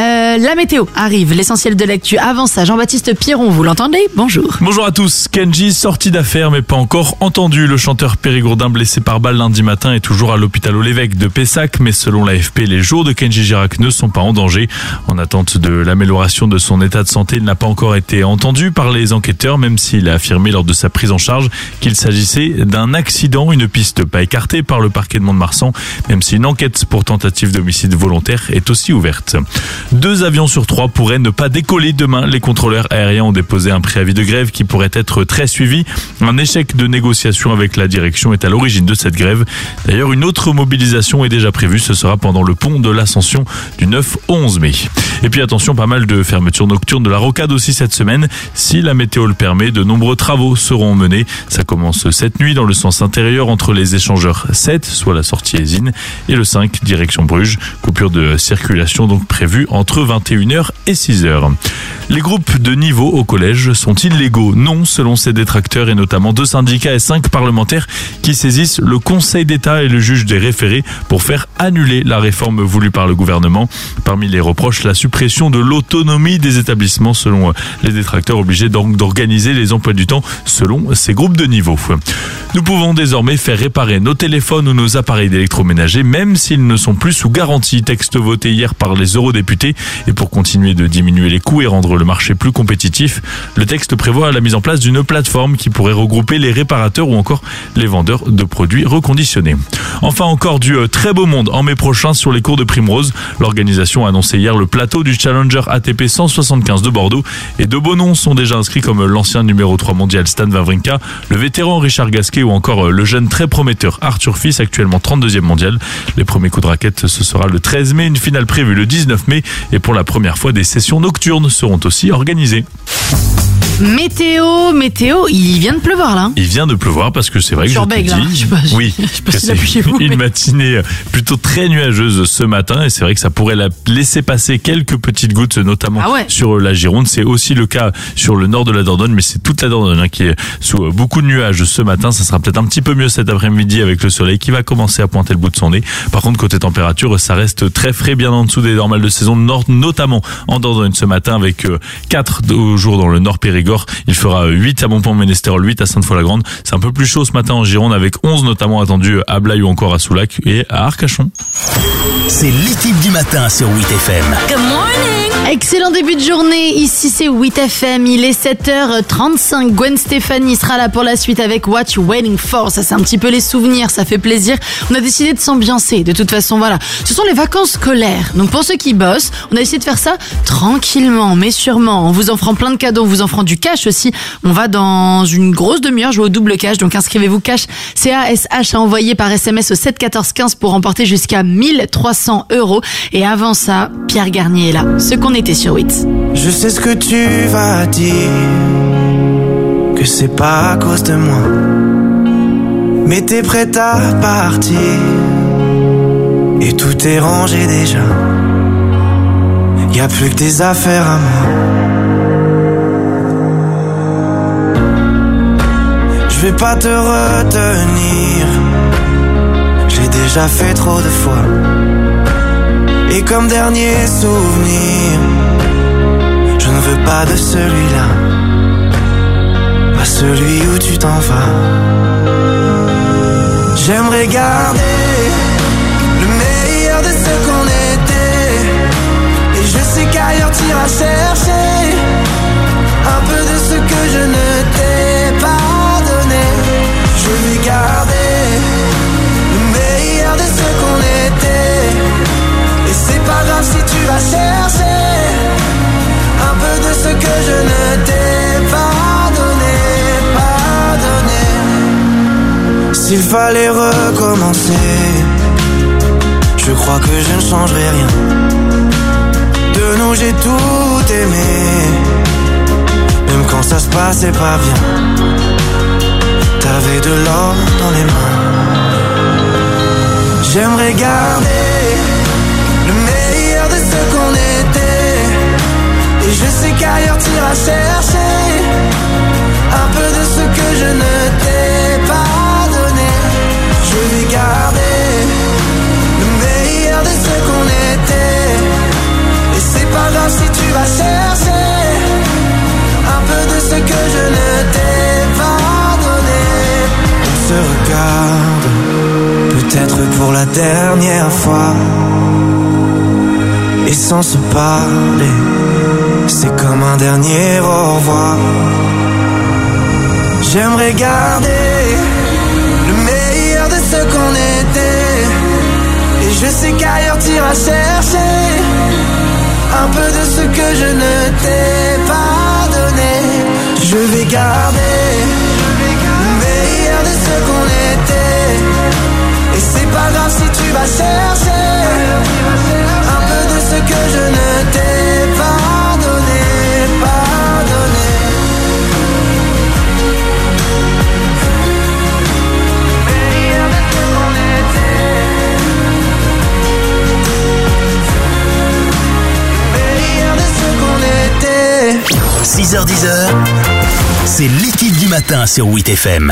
Speaker 1: La météo arrive, l'essentiel de l'actu. Avant ça, Jean-Baptiste Piron, vous l'entendez? Bonjour.
Speaker 6: Bonjour à tous. Kenji, sorti d'affaire mais pas encore entendu. Le chanteur périgourdin blessé par balle lundi matin est toujours à l'hôpital Olévêque de Pessac, mais selon l'AFP, les jours de Kenji Girac ne sont pas en danger. En attente de l'amélioration de son état de santé, il n'a pas encore été entendu par les enquêteurs, même s'il a affirmé lors de sa prise en charge qu'il s'agissait d'un accident, une piste pas écartée par le parquet de Mont-de-Marsan, même si une enquête pour tentative d'homicide volontaire est aussi ouverte. 2 avions sur 3 pourraient ne pas décoller demain. Les contrôleurs aériens ont déposé un préavis de grève qui pourrait être très suivi. Un échec de négociation avec la direction est à l'origine de cette grève. D'ailleurs, une autre mobilisation est déjà prévue. Ce sera pendant le pont de l'Ascension du 9 au 11 mai. Et puis attention, pas mal de fermetures nocturnes de la rocade aussi cette semaine. Si la météo le permet, de nombreux travaux seront menés. Ça commence cette nuit dans le sens intérieur entre les échangeurs 7, soit la sortie Ésine, et le 5, direction Bruges. Coupure de circulation donc prévue entre 21h et 6h. Les groupes de niveau au collège sont illégaux? Non, selon ces détracteurs et notamment 2 syndicats et 5 parlementaires qui saisissent le Conseil d'État et le juge des référés pour faire annuler la réforme voulue par le gouvernement. Parmi les reproches, la suppression de l'autonomie des établissements selon les détracteurs, obligés donc d'organiser les emplois du temps selon ces groupes de niveau. Nous pouvons désormais faire réparer nos téléphones ou nos appareils d'électroménager même s'ils ne sont plus sous garantie. Texte voté hier par les eurodéputés. Et pour continuer de diminuer les coûts et rendre le marché plus compétitif, le texte prévoit la mise en place d'une plateforme qui pourrait regrouper les réparateurs ou encore les vendeurs de produits reconditionnés. Enfin, encore du très beau monde en mai prochain sur les cours de Primrose. L'organisation a annoncé hier le plateau du Challenger ATP 175 de Bordeaux. Et de beaux noms sont déjà inscrits comme l'ancien numéro 3 mondial Stan Wawrinka, le vétéran Richard Gasquet ou encore le jeune très prometteur Arthur Fils, actuellement 32e mondial. Les premiers coups de raquette, ce sera le 13 mai, une finale prévue le 19 mai. Et pour la première fois, des sessions nocturnes seront aussi organisées.
Speaker 1: Météo, il vient de pleuvoir là.
Speaker 6: Il vient de pleuvoir parce que c'est vrai que
Speaker 1: sur
Speaker 6: je te
Speaker 1: Bègle,
Speaker 6: dis, oui, que c'est une matinée plutôt très nuageuse ce matin et c'est vrai que ça pourrait laisser passer quelques petites gouttes, notamment sur la Gironde. C'est aussi le cas sur le nord de la Dordogne, mais c'est toute la Dordogne qui est sous beaucoup de nuages ce matin. Ça sera peut-être un petit peu mieux cet après-midi avec le soleil qui va commencer à pointer le bout de son nez. Par contre, côté température, ça reste très frais, bien en dessous des normales de saison, notamment en Dordogne ce matin avec 4 jours dans le nord Périgord. Il fera 8 à Montpont-Ménestérol, 8 à Sainte-Foy-la-Grande. C'est un peu plus chaud ce matin en Gironde avec 11 notamment attendus à Blaye ou encore à Soulac et à Arcachon.
Speaker 18: C'est l'équipe du matin sur 8FM.
Speaker 24: Good morning.
Speaker 1: Excellent début de journée, ici c'est 8FM, il est 7h35, Gwen Stefani sera là pour la suite avec What You Waiting For, ça c'est un petit peu les souvenirs, ça fait plaisir, on a décidé de s'ambiancer, de toute façon voilà, ce sont les vacances scolaires, donc pour ceux qui bossent, on a essayé de faire ça tranquillement mais sûrement, en vous offrant plein de cadeaux, en vous offrant du cash aussi, on va dans une grosse demi-heure jouer au double cash, donc inscrivez-vous cash, CASH à envoyer par SMS au 7 14 15 pour remporter jusqu'à 1300 €, et avant ça, Pierre Garnier est là, ce qu'on était sur 8.
Speaker 8: Je sais ce que tu vas dire, que c'est pas à cause de moi, mais t'es prête à partir, et tout est rangé déjà, y a plus que tes affaires à moi. Je vais pas te retenir, j'ai déjà fait trop de fois, et comme dernier souvenir, je ne veux pas de celui-là, pas celui où tu t'en vas. J'aimerais garder le meilleur de ce qu'on était, et je sais qu'ailleurs t'iras chercher un peu de ce que je ne t'ai pas donné. Je vais garder le meilleur de ce qu'on était, et c'est pas grave si tu vas chercher un peu de ce que je ne t'ai pas donné, S'il fallait recommencer, je crois que je ne changerai rien. De nous j'ai tout aimé, même quand ça se passait pas bien. T'avais de l'or dans les mains. J'aimerais garder le meilleur de ce qu'on était, et je sais qu'ailleurs t'iras chercher un peu de ce que je ne t'ai pas donné. Je vais garder le meilleur de ce qu'on était, et c'est pas grave si tu vas chercher un peu de ce que je ne t'ai pas donné. On se regarde, peut-être pour la dernière fois, et sans se parler, c'est comme un dernier au revoir. J'aimerais garder le meilleur de ce qu'on était, et je sais qu'ailleurs t'iras chercher un peu de ce que je ne t'ai pas donné. Je vais garder le meilleur de ce qu'on était, et c'est pas grave si tu vas chercher un peu de ce que je ne t'ai pas donné, pas donné. Meilleur de ce qu'on était, meilleur de ce qu'on était.
Speaker 18: 6h-10h, c'est l'équipe du matin sur 8FM.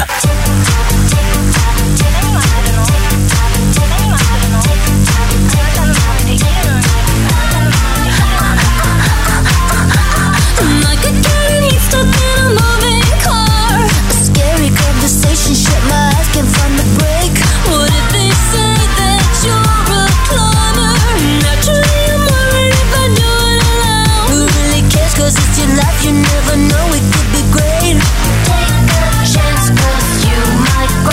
Speaker 29: Shut my eyes, can't find the break. What if they say that you're a cloner? Naturally I'm worried if I do it alone. Who really cares, cause it's your life, you never know, it could be great. Take a chance, cause you might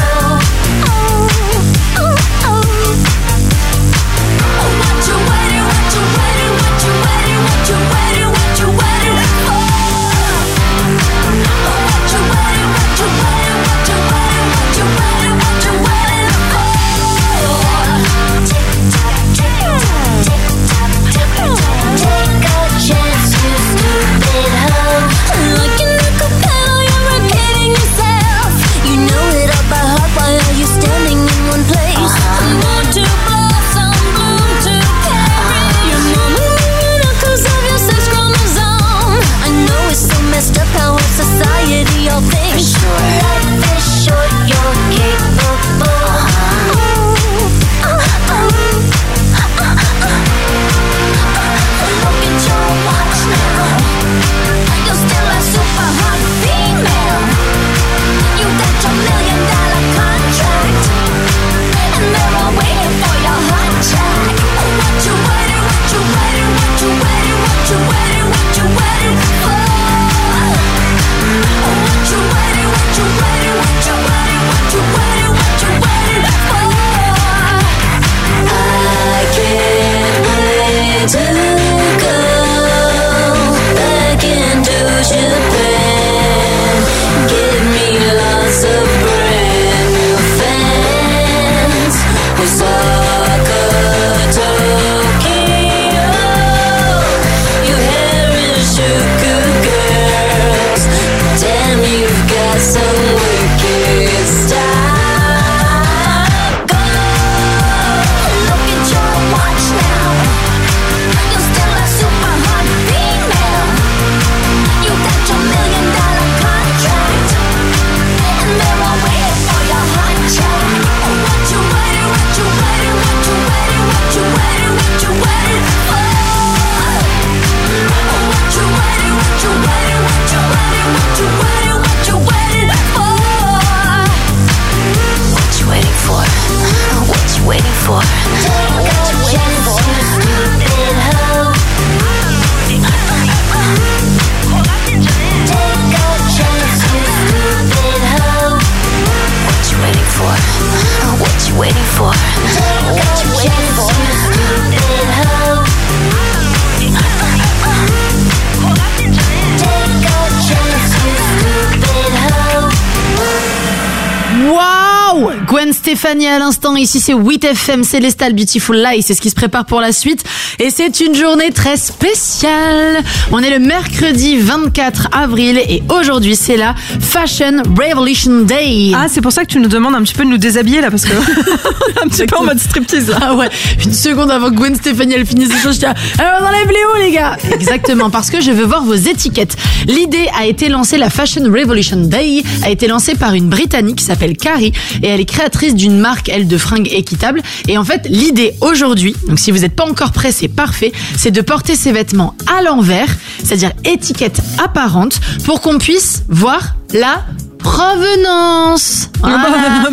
Speaker 1: Gwen Stefani à l'instant, ici c'est 8FM, Célestal, Beautiful Lie, c'est ce qui se prépare pour la suite et c'est une journée très spéciale. On est le mercredi 24 avril et aujourd'hui c'est la Fashion Revolution Day.
Speaker 3: Ah, c'est pour ça que tu nous demandes un petit peu de nous déshabiller là parce que un petit peu en mode striptease là.
Speaker 1: Ah ouais, une seconde avant que Gwen Stefani elle finisse les choses, je dis alors on enlève les hauts les gars. Exactement, parce que je veux voir vos étiquettes. L'idée a été lancée, la Fashion Revolution Day a été lancée par une Britannique qui s'appelle Carrie et elle est créatrice d'une marque, elle, de fringues équitables. Et en fait, l'idée aujourd'hui, donc si vous n'êtes pas encore prêt, c'est parfait, c'est de porter ses vêtements à l'envers, c'est-à-dire étiquette apparente, pour qu'on puisse voir la provenance. Voilà.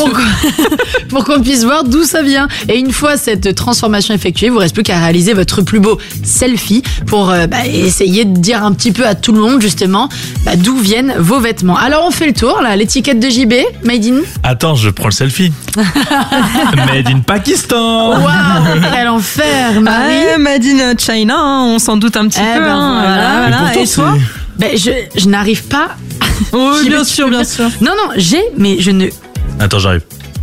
Speaker 1: Pour qu'on puisse voir d'où ça vient. Et une fois cette transformation effectuée, vous ne reste plus qu'à réaliser votre plus beau selfie pour essayer de dire un petit peu à tout le monde justement d'où viennent vos vêtements. Alors on fait le tour là, l'étiquette de JB, Made in.
Speaker 6: Attends, je prends le selfie. Made in Pakistan.
Speaker 1: Waouh, quel enfer, Marie.
Speaker 3: Made in China, hein, on s'en doute un petit peu. Voilà. Et toi?
Speaker 1: Je n'arrive pas.
Speaker 3: Oui, bien sûr.
Speaker 1: Non, mais je ne.
Speaker 6: Attends, j'arrive.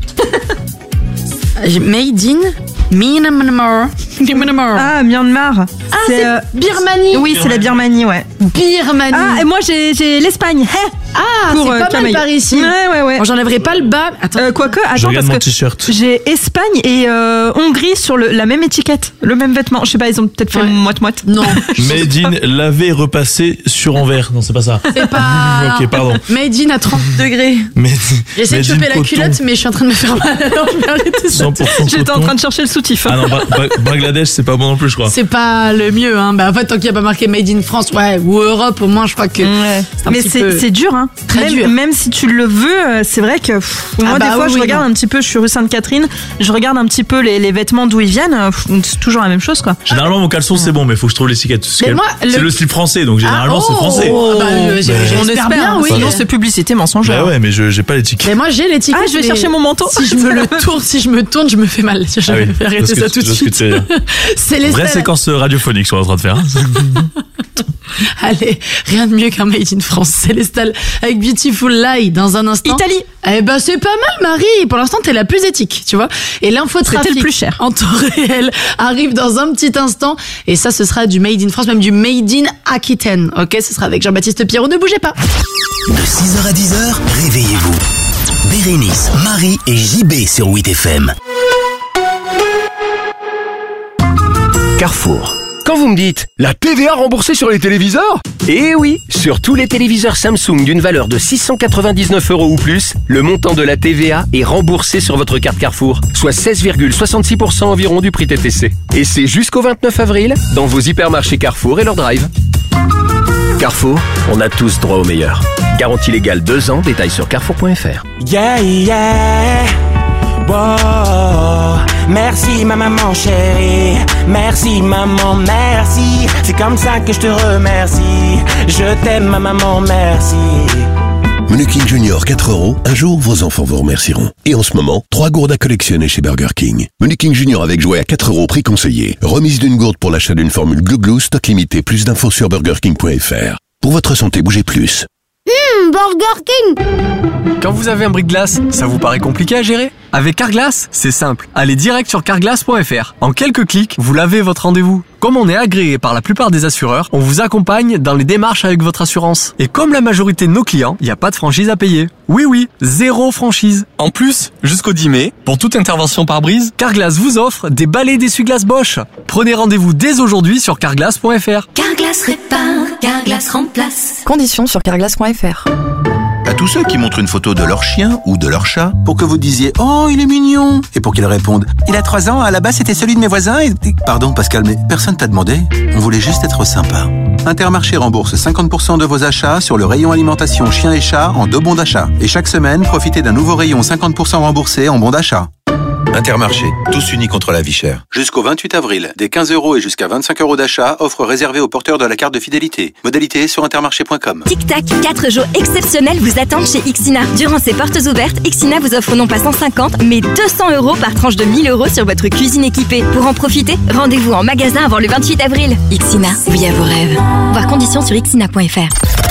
Speaker 1: Made in Myanmar.
Speaker 3: Ah, Myanmar.
Speaker 1: Ah, c'est Birmanie.
Speaker 3: Oui, c'est la Birmanie, ouais.
Speaker 1: Birmanie.
Speaker 3: Ah, et moi j'ai l'Espagne.
Speaker 1: Ah,
Speaker 3: pour
Speaker 1: c'est pas mal par ici.
Speaker 3: Ouais.
Speaker 1: Bon, j'enlèverai pas le bas. Attends,
Speaker 3: quoique,
Speaker 6: je regarde mon
Speaker 3: parce que
Speaker 6: t-shirt.
Speaker 3: J'ai Espagne et Hongrie sur la même étiquette, le même vêtement. Je sais pas, ils ont peut-être fait moite-moite.
Speaker 1: Non.
Speaker 6: Made in lavé, repassé sur envers. Non, c'est pas ça.
Speaker 1: C'est pas.
Speaker 6: Ok, pardon.
Speaker 1: Made in à 30 degrés. J'essaie de choper la culotte, mais je suis en train de me faire mal. Alors je vais arrêter ça.
Speaker 6: 100%
Speaker 3: J'étais en train de chercher le soutif.
Speaker 6: Ah non, Bangladesh, c'est pas bon non plus, je crois.
Speaker 1: C'est pas le mieux, hein. En fait, tant qu'il n'y a pas marqué Made in France, ou Europe, au moins, je crois que.
Speaker 3: Mais c'est dur, hein.
Speaker 1: Très dur.
Speaker 3: Même si tu le veux, c'est vrai que moi des fois je regarde un petit peu, je suis rue Sainte-Catherine, je regarde un petit peu les vêtements d'où ils viennent, c'est toujours la même chose quoi.
Speaker 6: Généralement mon caleçon c'est bon, mais faut que je trouve l'étiquette. C'est le style français, donc généralement c'est français.
Speaker 3: On espère bien, oui. Sinon c'est publicité mensongère.
Speaker 6: Ouais, mais j'ai pas l'étiquette.
Speaker 1: Mais moi j'ai l'étiquette.
Speaker 3: Ah, je vais chercher mon manteau.
Speaker 1: Si je me tourne, je me fais mal. Je vais arrêter ça tout de suite.
Speaker 6: C'est les vraie séquence radiophonique qu'on est en train de faire.
Speaker 1: Allez, rien de mieux qu'un Made in France. Célestal avec Beautiful Lie dans un instant.
Speaker 3: Italie.
Speaker 1: Eh ben c'est pas mal, Marie. Pour l'instant t'es la plus éthique, tu vois. Et l'infotrafic
Speaker 3: c'était le plus cher
Speaker 1: en temps réel arrive dans un petit instant. Et ça, ce sera du Made in France, même du Made in Aquitaine. Ok, ce sera avec Jean-Baptiste Pierrot. Ne bougez pas.
Speaker 18: De 6h à 10h, réveillez-vous. Bérénice, Marie et JB sur 8FM.
Speaker 9: Carrefour. Quand vous me dites la TVA remboursée sur les téléviseurs? Eh oui, sur tous les téléviseurs Samsung d'une valeur de 699 € ou plus, le montant de la TVA est remboursé sur votre carte Carrefour, soit 16,66% environ du prix TTC. Et c'est jusqu'au 29 avril dans vos hypermarchés Carrefour et leur drive. Carrefour, on a tous droit au meilleur. Garantie légale 2 ans, détails sur carrefour.fr.
Speaker 8: Yeah, wow. Merci ma maman chérie, merci maman, merci. C'est comme ça que je te remercie. Je t'aime ma maman, merci.
Speaker 10: Menu King Junior 4 €, un jour vos enfants vous remercieront. Et en ce moment, 3 gourdes à collectionner chez Burger King. Menu King Junior avec jouet à 4 €, prix conseillé. Remise d'une gourde pour l'achat d'une formule Glu Glu, stock limité, plus d'infos sur burgerking.fr. Pour votre santé, bougez plus.
Speaker 12: Burger King.
Speaker 13: Quand vous avez un bris-de-glace, ça vous paraît compliqué à gérer? Avec Carglass, c'est simple. Allez direct sur carglass.fr. En quelques clics, vous lavez votre rendez-vous. Comme on est agréé par la plupart des assureurs, on vous accompagne dans les démarches avec votre assurance. Et comme la majorité de nos clients, il n'y a pas de franchise à payer. Oui, 0 franchise. En plus, jusqu'au 10 mai, pour toute intervention par brise, Carglass vous offre des balais d'essuie-glace Bosch. Prenez rendez-vous dès aujourd'hui sur carglass.fr.
Speaker 24: Carglass répare, Carglass remplace.
Speaker 14: Conditions sur carglass.fr.
Speaker 11: À tous ceux qui montrent une photo de leur chien ou de leur chat pour que vous disiez « Oh, il est mignon !» et pour qu'ils répondent « Il a 3 ans, à la base c'était celui de mes voisins et... » Pardon Pascal, mais personne t'a demandé. On voulait juste être sympa. Intermarché rembourse 50% de vos achats sur le rayon alimentation chien et chat en 2 bons d'achat. Et chaque semaine, profitez d'un nouveau rayon 50% remboursé en bons d'achat. Intermarché, tous unis contre la vie chère. Jusqu'au 28 avril, des 15 € et jusqu'à 25 € d'achat, offre réservée aux porteurs de la carte de fidélité. Modalité sur intermarché.com.
Speaker 24: Tic-tac, 4 jours exceptionnels vous attendent chez Ixina. Durant ces portes ouvertes, Ixina vous offre non pas 150, mais 200 € par tranche de 1 000 € sur votre cuisine équipée. Pour en profiter, rendez-vous en magasin avant le 28 avril. Ixina, oui à vos rêves. Voir conditions sur ixina.fr.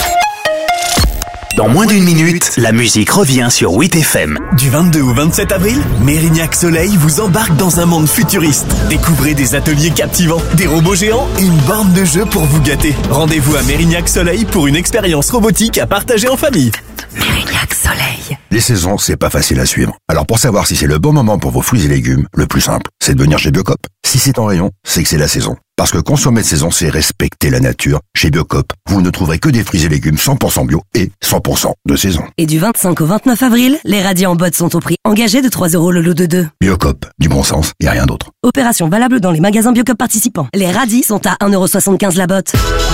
Speaker 15: Dans moins d'une minute, la musique revient sur 8FM. Du 22 au 27 avril, Mérignac Soleil vous embarque dans un monde futuriste. Découvrez des ateliers captivants, des robots géants et une borne de jeu pour vous gâter. Rendez-vous à Mérignac Soleil pour une expérience robotique à partager en famille. Mérignac Soleil.
Speaker 11: Les saisons, c'est pas facile à suivre. Alors pour savoir si c'est le bon moment pour vos fruits et légumes, le plus simple, c'est de venir chez Biocop. Si c'est en rayon, c'est que c'est la saison. Parce que consommer de saison, c'est respecter la nature. Chez Biocop, vous ne trouverez que des fruits et légumes 100% bio et 100% de saison.
Speaker 26: Et du 25 au 29 avril, les radis en botte sont au prix engagé de 3 € le lot de 2.
Speaker 11: Biocop, du bon sens et rien d'autre.
Speaker 26: Opération valable dans les magasins Biocop participants. Les radis sont à 1,75 € la botte.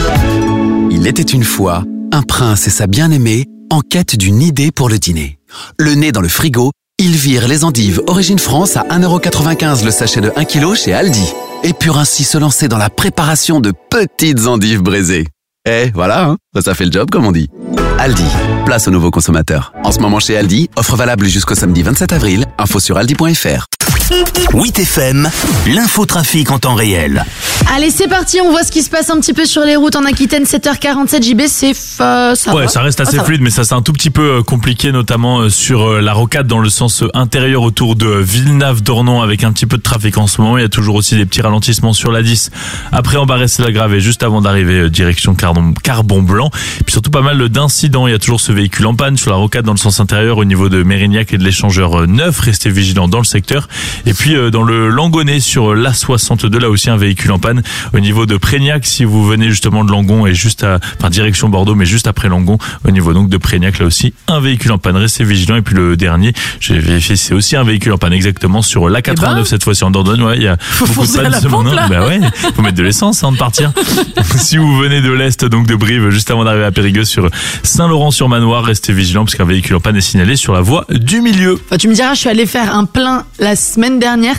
Speaker 17: Il était une fois un prince et sa bien-aimée en quête d'une idée pour le dîner. Le nez dans le frigo, ils virent les endives Origine France à 1,95 € le sachet de 1 kg chez Aldi. Et purent ainsi se lancer dans la préparation de petites endives braisées. Eh, voilà, hein, ça fait le job comme on dit. Aldi, place aux nouveaux consommateurs. En ce moment chez Aldi, offre valable jusqu'au samedi 27 avril, info sur aldi.fr.
Speaker 15: 8FM, l'infotrafic en temps réel.
Speaker 1: Allez, c'est parti, on voit ce qui se passe un petit peu sur les routes en Aquitaine. 7h47 JB, c'est ça va.
Speaker 6: Ça reste assez fluide, mais ça c'est un tout petit peu compliqué, notamment sur la rocade dans le sens intérieur autour de Villeneuve-d'Ornon avec un petit peu de trafic en ce moment. Il y a toujours aussi des petits ralentissements sur la 10 après Embarré-la-Grave et juste avant d'arriver direction Carbon Blanc. Et puis surtout pas mal d'incidents. Il y a toujours ce véhicule en panne sur la rocade dans le sens intérieur au niveau de Mérignac et de l'échangeur 9. Restez vigilants dans le secteur. Et puis dans le Langonnet sur l'A62, là aussi un véhicule en panne au niveau de Prégnac. Si vous venez justement de Langon et direction Bordeaux, mais juste après Langon, au niveau donc de Prégnac, là aussi un véhicule en panne. Restez vigilants. Et puis le dernier, j'ai vérifié, c'est aussi un véhicule en panne exactement sur l'A89 cette fois-ci en Dordogne. Ouais, il y a beaucoup de panne ce moment. Bah ouais, faut mettre de l'essence avant de partir. Si vous venez de l'Est, donc de Brive, juste avant d'arriver à Périgueux sur Saint-Laurent-sur-Manoir, restez vigilants parce qu'un véhicule en panne est signalé sur la voie du milieu.
Speaker 1: Enfin, tu me diras, je suis allée faire un plein la semaine dernière.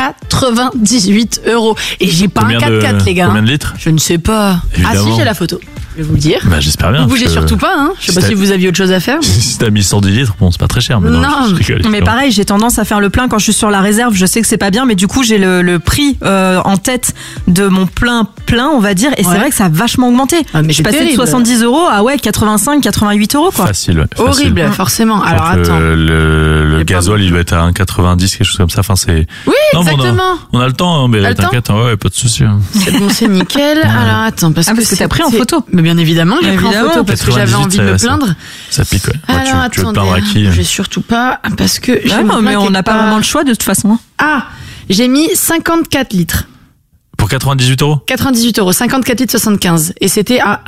Speaker 1: 98 €. Et j'ai pas un 4x4, les gars.
Speaker 6: Combien de litres?
Speaker 1: Je ne sais pas.
Speaker 6: Évidemment.
Speaker 1: Ah si, j'ai la photo. Je vais vous le dire.
Speaker 6: Bah, j'espère bien.
Speaker 1: Vous bougez surtout pas, hein. Je sais pas si vous aviez autre chose à faire.
Speaker 6: Si t'as mis 110 litres, bon, c'est pas très cher. Mais
Speaker 3: non,
Speaker 6: je rigole,
Speaker 3: mais pareil, j'ai tendance à faire le plein quand je suis sur la réserve. Je sais que c'est pas bien, mais du coup, j'ai le prix en tête de mon plein, on va dire. Et c'est vrai que ça a vachement augmenté.
Speaker 1: Ah, mais
Speaker 3: je suis passée de 70 € à 85, 88 € quoi.
Speaker 6: Facile, ouais.
Speaker 1: Horrible, forcément. Alors attends.
Speaker 6: Le gasoil, il doit être à 1,90, quelque chose comme ça. Enfin, c'est.
Speaker 1: Oui,
Speaker 6: non,
Speaker 1: exactement.
Speaker 6: On a le temps, hein, mais t'inquiète, ouais, pas de souci.
Speaker 1: C'est bon, c'est nickel. Alors attends, parce que
Speaker 3: t'as pris en photo.
Speaker 1: Mais bien évidemment, j'ai pris en photo parce que j'avais envie de me plaindre.
Speaker 6: Ça pique, ouais.
Speaker 1: Alors
Speaker 6: tu veux te plaindre à qui?
Speaker 1: Je vais surtout pas, parce que.
Speaker 3: Non, mais on n'a pas vraiment le choix de toute façon.
Speaker 1: Ah, j'ai mis 54 litres.
Speaker 6: Pour 98 €?
Speaker 1: 98 €, 54 litres 75. Et c'était à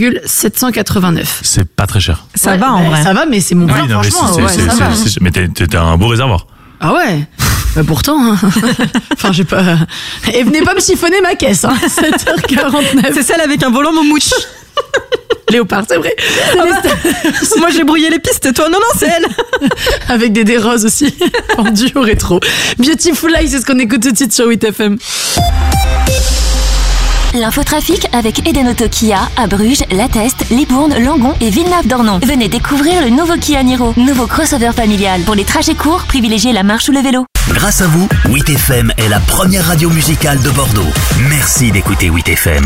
Speaker 1: 1,789.
Speaker 6: C'est pas très cher.
Speaker 3: Ça va en vrai.
Speaker 1: Ça va, mais c'est mon plein, franchement.
Speaker 6: Mais t'es un beau réservoir.
Speaker 1: Ah ouais. Bah pourtant, hein. Enfin, j'ai pas. Et venez pas me siphonner ma caisse, hein. 7h49.
Speaker 3: C'est celle avec un volant Momouch.
Speaker 1: Léopard, c'est vrai.
Speaker 3: Moi j'ai brouillé les pistes, toi non, c'est elle.
Speaker 1: Avec des roses aussi, pendues au rétro. Beautiful Life, c'est ce qu'on écoute tout de suite sur 8FM.
Speaker 24: L'infotrafic avec Eden Auto Kia à Bruges, La Teste, Libourne, Langon et Villeneuve-d'Ornon. Venez découvrir le nouveau Kia Niro, nouveau crossover familial. Pour les trajets courts, privilégiez la marche ou le vélo.
Speaker 15: Grâce à vous, 8FM est la première radio musicale de Bordeaux. Merci d'écouter 8FM.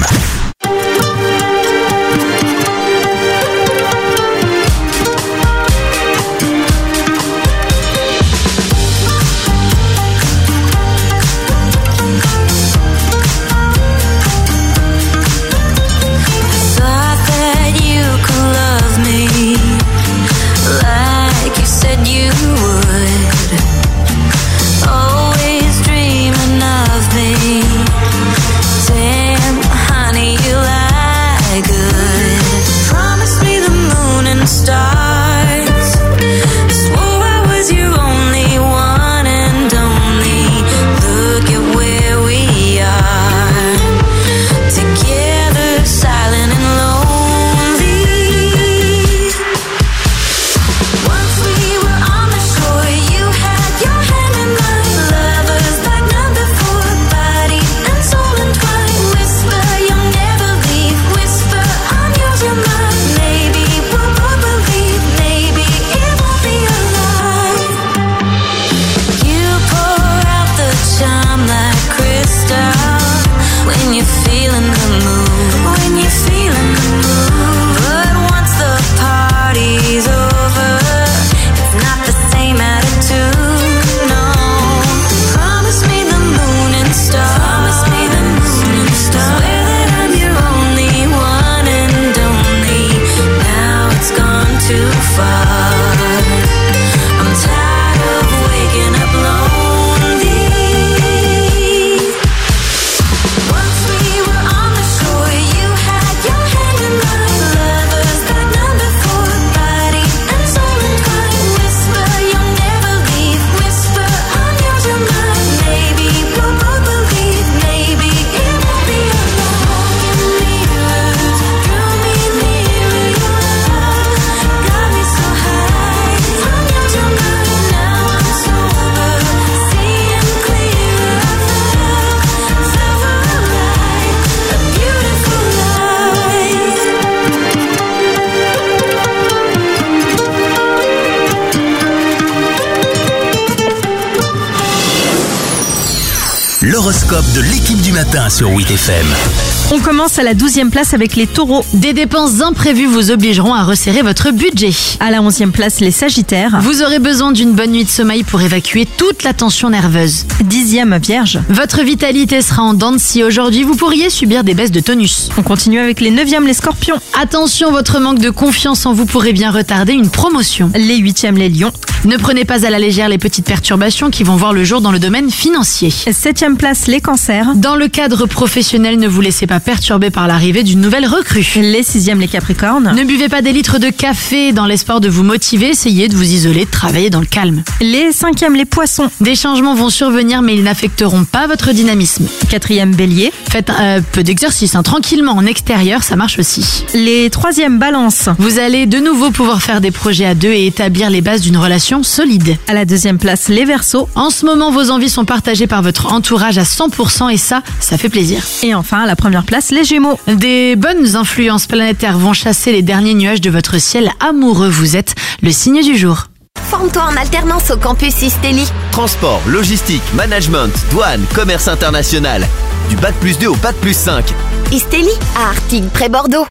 Speaker 15: L'horoscope de l'équipe du matin sur 8FM.
Speaker 3: On commence à la 12e place avec les taureaux.
Speaker 1: Des dépenses imprévues vous obligeront à resserrer votre budget.
Speaker 3: À la 11e place, les sagittaires.
Speaker 1: Vous aurez besoin d'une bonne nuit de sommeil pour évacuer toute la tension nerveuse.
Speaker 3: 10e, vierge.
Speaker 1: Votre vitalité sera en dents de scie aujourd'hui, vous pourriez subir des baisses de tonus.
Speaker 3: On continue avec les 9e, les scorpions.
Speaker 1: Attention, votre manque de confiance en vous pourrait bien retarder une promotion.
Speaker 3: Les 8e, les lions.
Speaker 1: Ne prenez pas à la légère les petites perturbations qui vont voir le jour dans le domaine financier.
Speaker 3: 7e place, les cancers.
Speaker 1: Dans le cadre professionnel, ne vous laissez pas perturber par l'arrivée d'une nouvelle recrue.
Speaker 3: Les 6e, les capricornes.
Speaker 1: Ne buvez pas des litres de café dans l'espoir de vous motiver, essayez de vous isoler, de travailler dans le calme.
Speaker 3: Les 5e, les poissons.
Speaker 1: Des changements vont survenir mais ils n'affecteront pas votre dynamisme.
Speaker 3: 4e, bélier.
Speaker 1: Faites un peu d'exercice, tranquillement en extérieur, ça marche aussi.
Speaker 3: Les 3e, balance.
Speaker 1: Vous allez de nouveau pouvoir faire des projets à deux et établir les bases d'une relation solide.
Speaker 3: À la 2e place, les verseaux.
Speaker 1: En ce moment, vos envies sont partagées par votre entourage à 100% et ça fait plaisir.
Speaker 3: Et enfin, à la première place, les gémeaux.
Speaker 1: Des bonnes influences planétaires vont chasser les derniers nuages de votre ciel amoureux. Vous êtes le signe du jour.
Speaker 2: Forme-toi en alternance au campus Istelli.
Speaker 7: Transport, logistique, management, douane, commerce international. Du Bac+2 au Bac+5.
Speaker 2: Istelli à Artigues, près Bordeaux.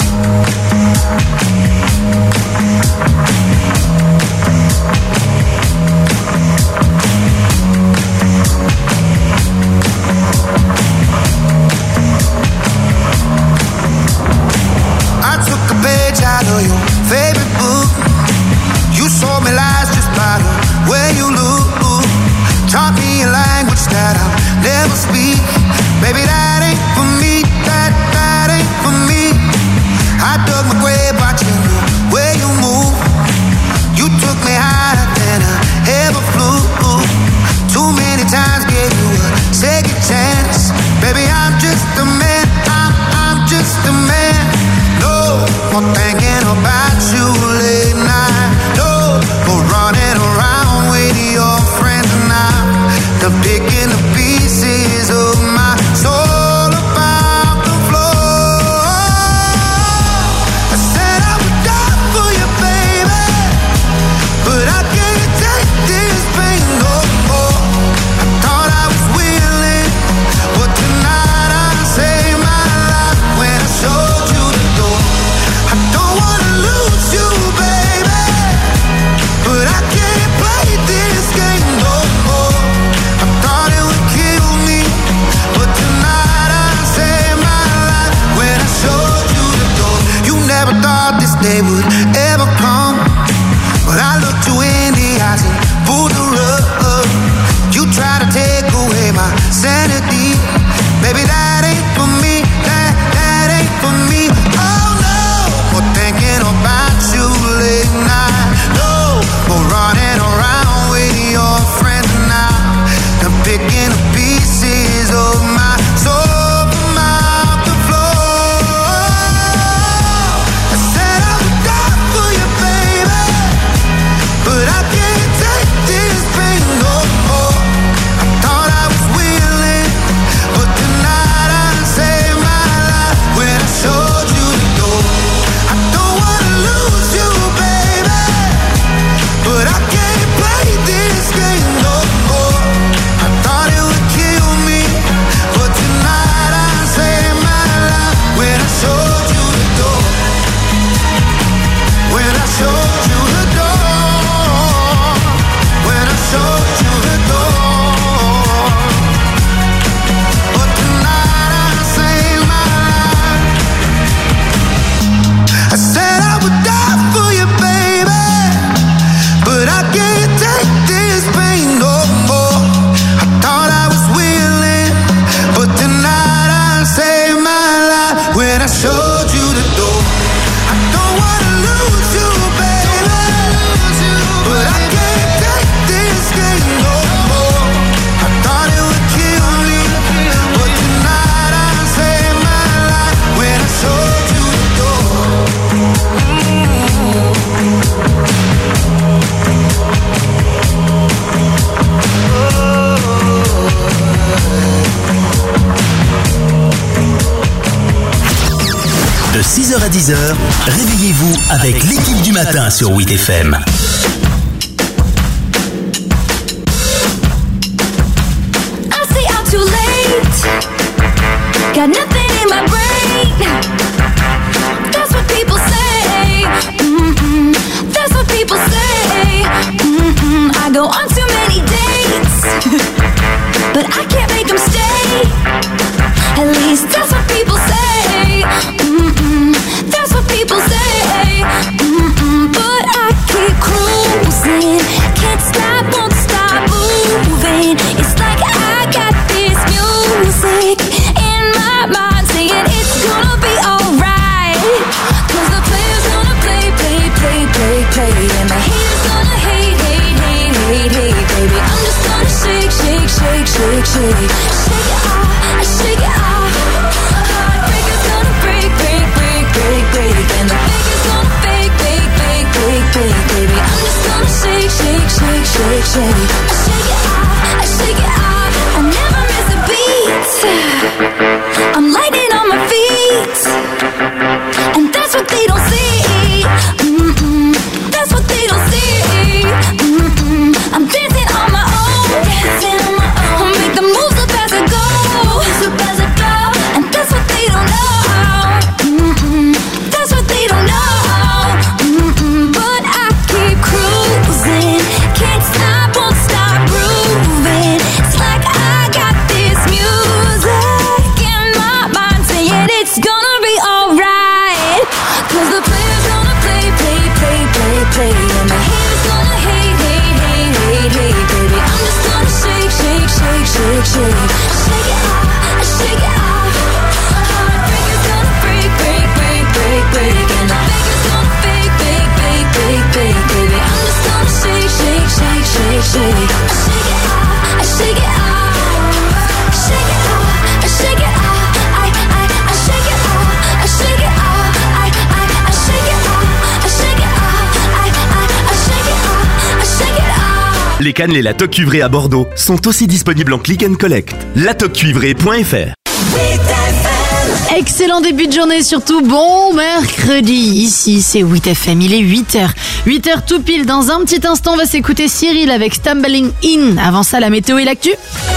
Speaker 8: I took a page out of your favorite book. You sold me lies just by the way you look. Taught me a language that I'll never speak. Baby, that ain't for me, that ain't for me. I dug my grave watching the way you move. to picking the pieces of my soul about the floor. I said I would die for you, baby, but I can't take this pain no more. I thought I was willing, but tonight I saved my life when I showed you the door. I don't wanna lose you, baby, but I can't play this game no more. I thought it would kill me, but tonight I saved my life when I showed you the door. You never thought this day would ever come, but I looked you in the eyes and pulled the rug. You try to take away my sanity, baby, that ain't for me, that ain't for me. Oh no, more thinking about you late night. No, more running around with your friends now. I'm picking up pieces of my soul from out the floor. I said I would die for you, baby, but I can't take this pain no more. I thought I was willing, but tonight I saved my life when I showed you the door. I don't wanna lose you, baby, but I can't play this game no more. I thought it would kill me, but tonight I saved my life when I showed you the door. When I showed you the door. When I showed you the door. But tonight I saved my life. I said I would die for you, baby, but I can't take this pain no more. I thought I was willing, but tonight I saved my life when I showed you the door. I don't wanna lose you, baby, but I can't take this game no more. I thought it would kill me, but tonight I saved my life when I showed you the door.
Speaker 18: De 6h à 10h, réveillez-vous avec l'équipe du matin sur 8FM.
Speaker 24: I stay out too late. Got nothing in my brain. That's what people say. That's what people say. I go on too many dates, but I can't make them stay. At least that's what people say. That's what people say. But I keep cruising, can't stop, won't stop moving. It's like I got this music in my mind saying it's gonna be alright. 'Cause the player's gonna play, play, play, play, play, and the haters gonna hate, hate, hate, hate, hate, baby. I'm just gonna shake, shake, shake, shake, shake, shake it off, shake it off. Heartbreaker's gonna break, break, break, break, break, and the faker's gonna fake, fake, fake, fake, fake, baby. I'm just gonna shake, shake, shake, shake, shake, shake it off, shake it off. I never miss a beat. I'm lightning on my feet, and that's what they don't see. That's what they don't see. I'm dancing on my own, dancing on my own. Make the moves up as I
Speaker 5: Les cannelés La Toque Cuivrée à Bordeaux sont aussi disponibles en click and collect. latoquecuivrée.fr.
Speaker 1: Excellent début de journée, surtout bon mercredi. Ici, c'est 8FM, il est 8h. 8h tout pile. Dans un petit instant, on va s'écouter Cyril avec Stumbling In. Avant ça, la météo et l'actu.